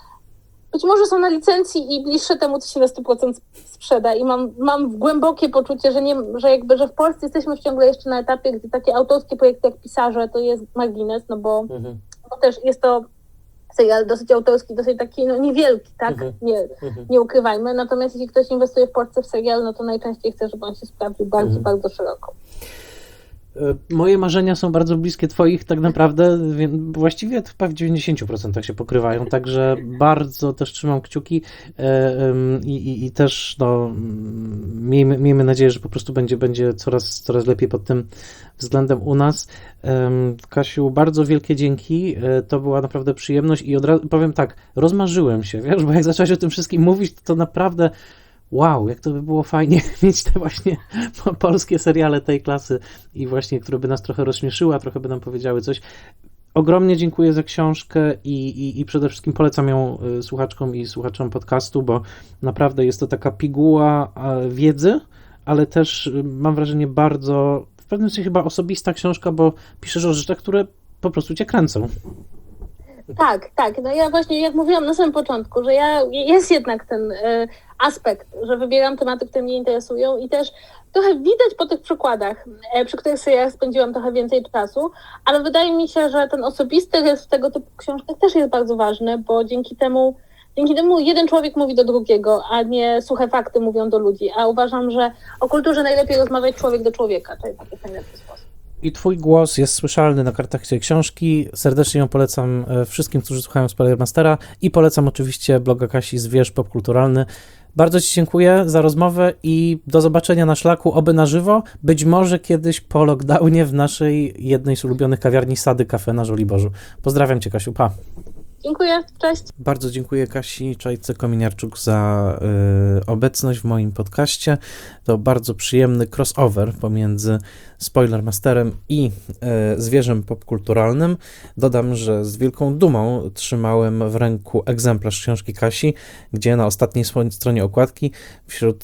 być może są na licencji i bliższe temu, co się na sto procent sprzeda. I mam, mam głębokie poczucie, że, nie, że jakby, że w Polsce jesteśmy ciągle jeszcze na etapie, gdzie takie autorskie projekty jak Pisarze to jest margines, no bo,
Mhm.
bo też jest to serial dosyć autorski, dosyć taki no niewielki, tak?
Mhm.
Nie,
Mhm.
nie ukrywajmy. Natomiast jeśli ktoś inwestuje w Polsce w serial, no to najczęściej chce, żeby on się sprawdził bardzo,
Mhm.
bardzo szeroko.
Moje marzenia są bardzo bliskie twoich tak naprawdę, więc właściwie chyba w dziewięćdziesiąt procent się pokrywają, także bardzo też trzymam kciuki i, i, i też no, miejmy, miejmy nadzieję, że po prostu będzie, będzie coraz, coraz lepiej pod tym względem u nas. Kasiu, bardzo wielkie dzięki, to była naprawdę przyjemność i od razu powiem tak, rozmarzyłem się, wiesz, bo jak zacząłeś o tym wszystkim mówić, to, to naprawdę wow, jak to by było fajnie mieć te właśnie polskie seriale tej klasy i właśnie, które by nas trochę rozśmieszyły, a trochę by nam powiedziały coś. Ogromnie dziękuję za książkę i, i, i przede wszystkim polecam ją słuchaczkom i słuchaczom podcastu, bo naprawdę jest to taka piguła wiedzy, ale też mam wrażenie bardzo, w pewnym sensie chyba osobista książka, bo piszesz o rzeczach, które po prostu cię kręcą.
Tak, tak. No ja właśnie, jak mówiłam na samym początku, że ja, jest jednak ten y, aspekt, że wybieram tematy, które mnie interesują i też trochę widać po tych przykładach, y, przy których sobie ja spędziłam trochę więcej czasu, ale wydaje mi się, że ten osobisty rys w tego typu książkach też jest bardzo ważny, bo dzięki temu Dzięki temu jeden człowiek mówi do drugiego, a nie suche fakty mówią do ludzi. A uważam, że o kulturze najlepiej rozmawiać człowiek do człowieka. To jest taki najlepszy sposób.
I twój głos jest słyszalny na kartach tej książki. Serdecznie ją polecam wszystkim, którzy słuchają Spoilermastera i polecam oczywiście bloga Kasi Zwierz Popkulturalny. Bardzo ci dziękuję za rozmowę i do zobaczenia na szlaku, oby na żywo, być może kiedyś po lockdownie w naszej jednej z ulubionych kawiarni Sady Cafe na Żoliborzu. Pozdrawiam cię, Kasiu, pa.
Dziękuję, cześć.
Bardzo dziękuję Kasi Czajce-Kominiarczuk za y, obecność w moim podcaście. To bardzo przyjemny crossover pomiędzy Spoilermasterem i y, Zwierzem Popkulturalnym. Dodam, że z wielką dumą trzymałem w ręku egzemplarz książki Kasi, gdzie na ostatniej stronie okładki wśród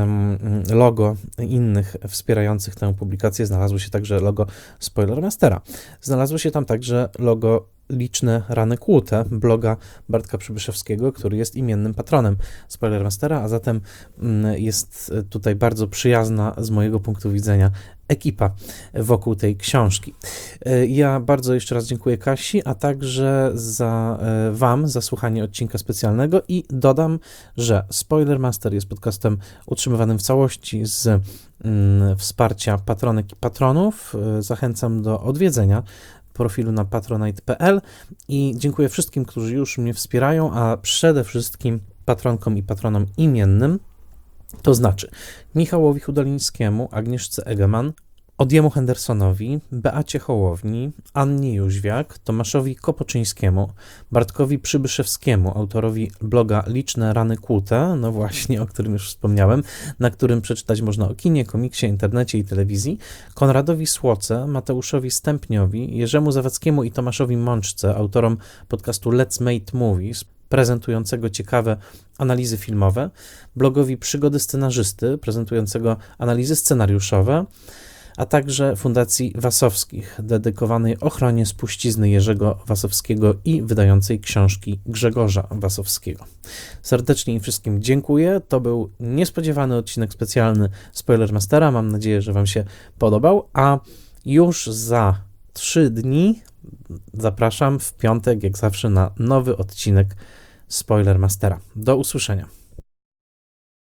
y, logo innych wspierających tę publikację znalazło się także logo Spoilermastera. Znalazło się tam także logo Liczne Rany Kłute, bloga Bartka Przybyszewskiego, który jest imiennym patronem Spoilermastera, a zatem jest tutaj bardzo przyjazna z mojego punktu widzenia ekipa wokół tej książki. Ja bardzo jeszcze raz dziękuję Kasi, a także za Wam za słuchanie odcinka specjalnego i dodam, że Spoilermaster jest podcastem utrzymywanym w całości z mm, wsparcia patronek i patronów. Zachęcam do odwiedzenia profilu na patronite kropka p l i dziękuję wszystkim, którzy już mnie wspierają, a przede wszystkim patronkom i patronom imiennym, to znaczy Michałowi Hudolińskiemu, Agnieszce Egeman, Odiemu Hendersonowi, Beacie Hołowni, Annie Jóźwiak, Tomaszowi Kopoczyńskiemu, Bartkowi Przybyszewskiemu, autorowi bloga Liczne Rany Kłute, no właśnie, o którym już wspomniałem, na którym przeczytać można o kinie, komiksie, internecie i telewizji, Konradowi Słoce, Mateuszowi Stępniowi, Jerzemu Zawadzkiemu i Tomaszowi Mączce, autorom podcastu Let's Make Movies, prezentującego ciekawe analizy filmowe, blogowi Przygody Scenarzysty, prezentującego analizy scenariuszowe, a także Fundacji Wasowskich, dedykowanej ochronie spuścizny Jerzego Wasowskiego i wydającej książki Grzegorza Wasowskiego. Serdecznie im wszystkim dziękuję. To był niespodziewany odcinek specjalny Spoilermastera. Mam nadzieję, że Wam się podobał, a już za trzy dni zapraszam w piątek, jak zawsze, na nowy odcinek Spoilermastera. Do usłyszenia.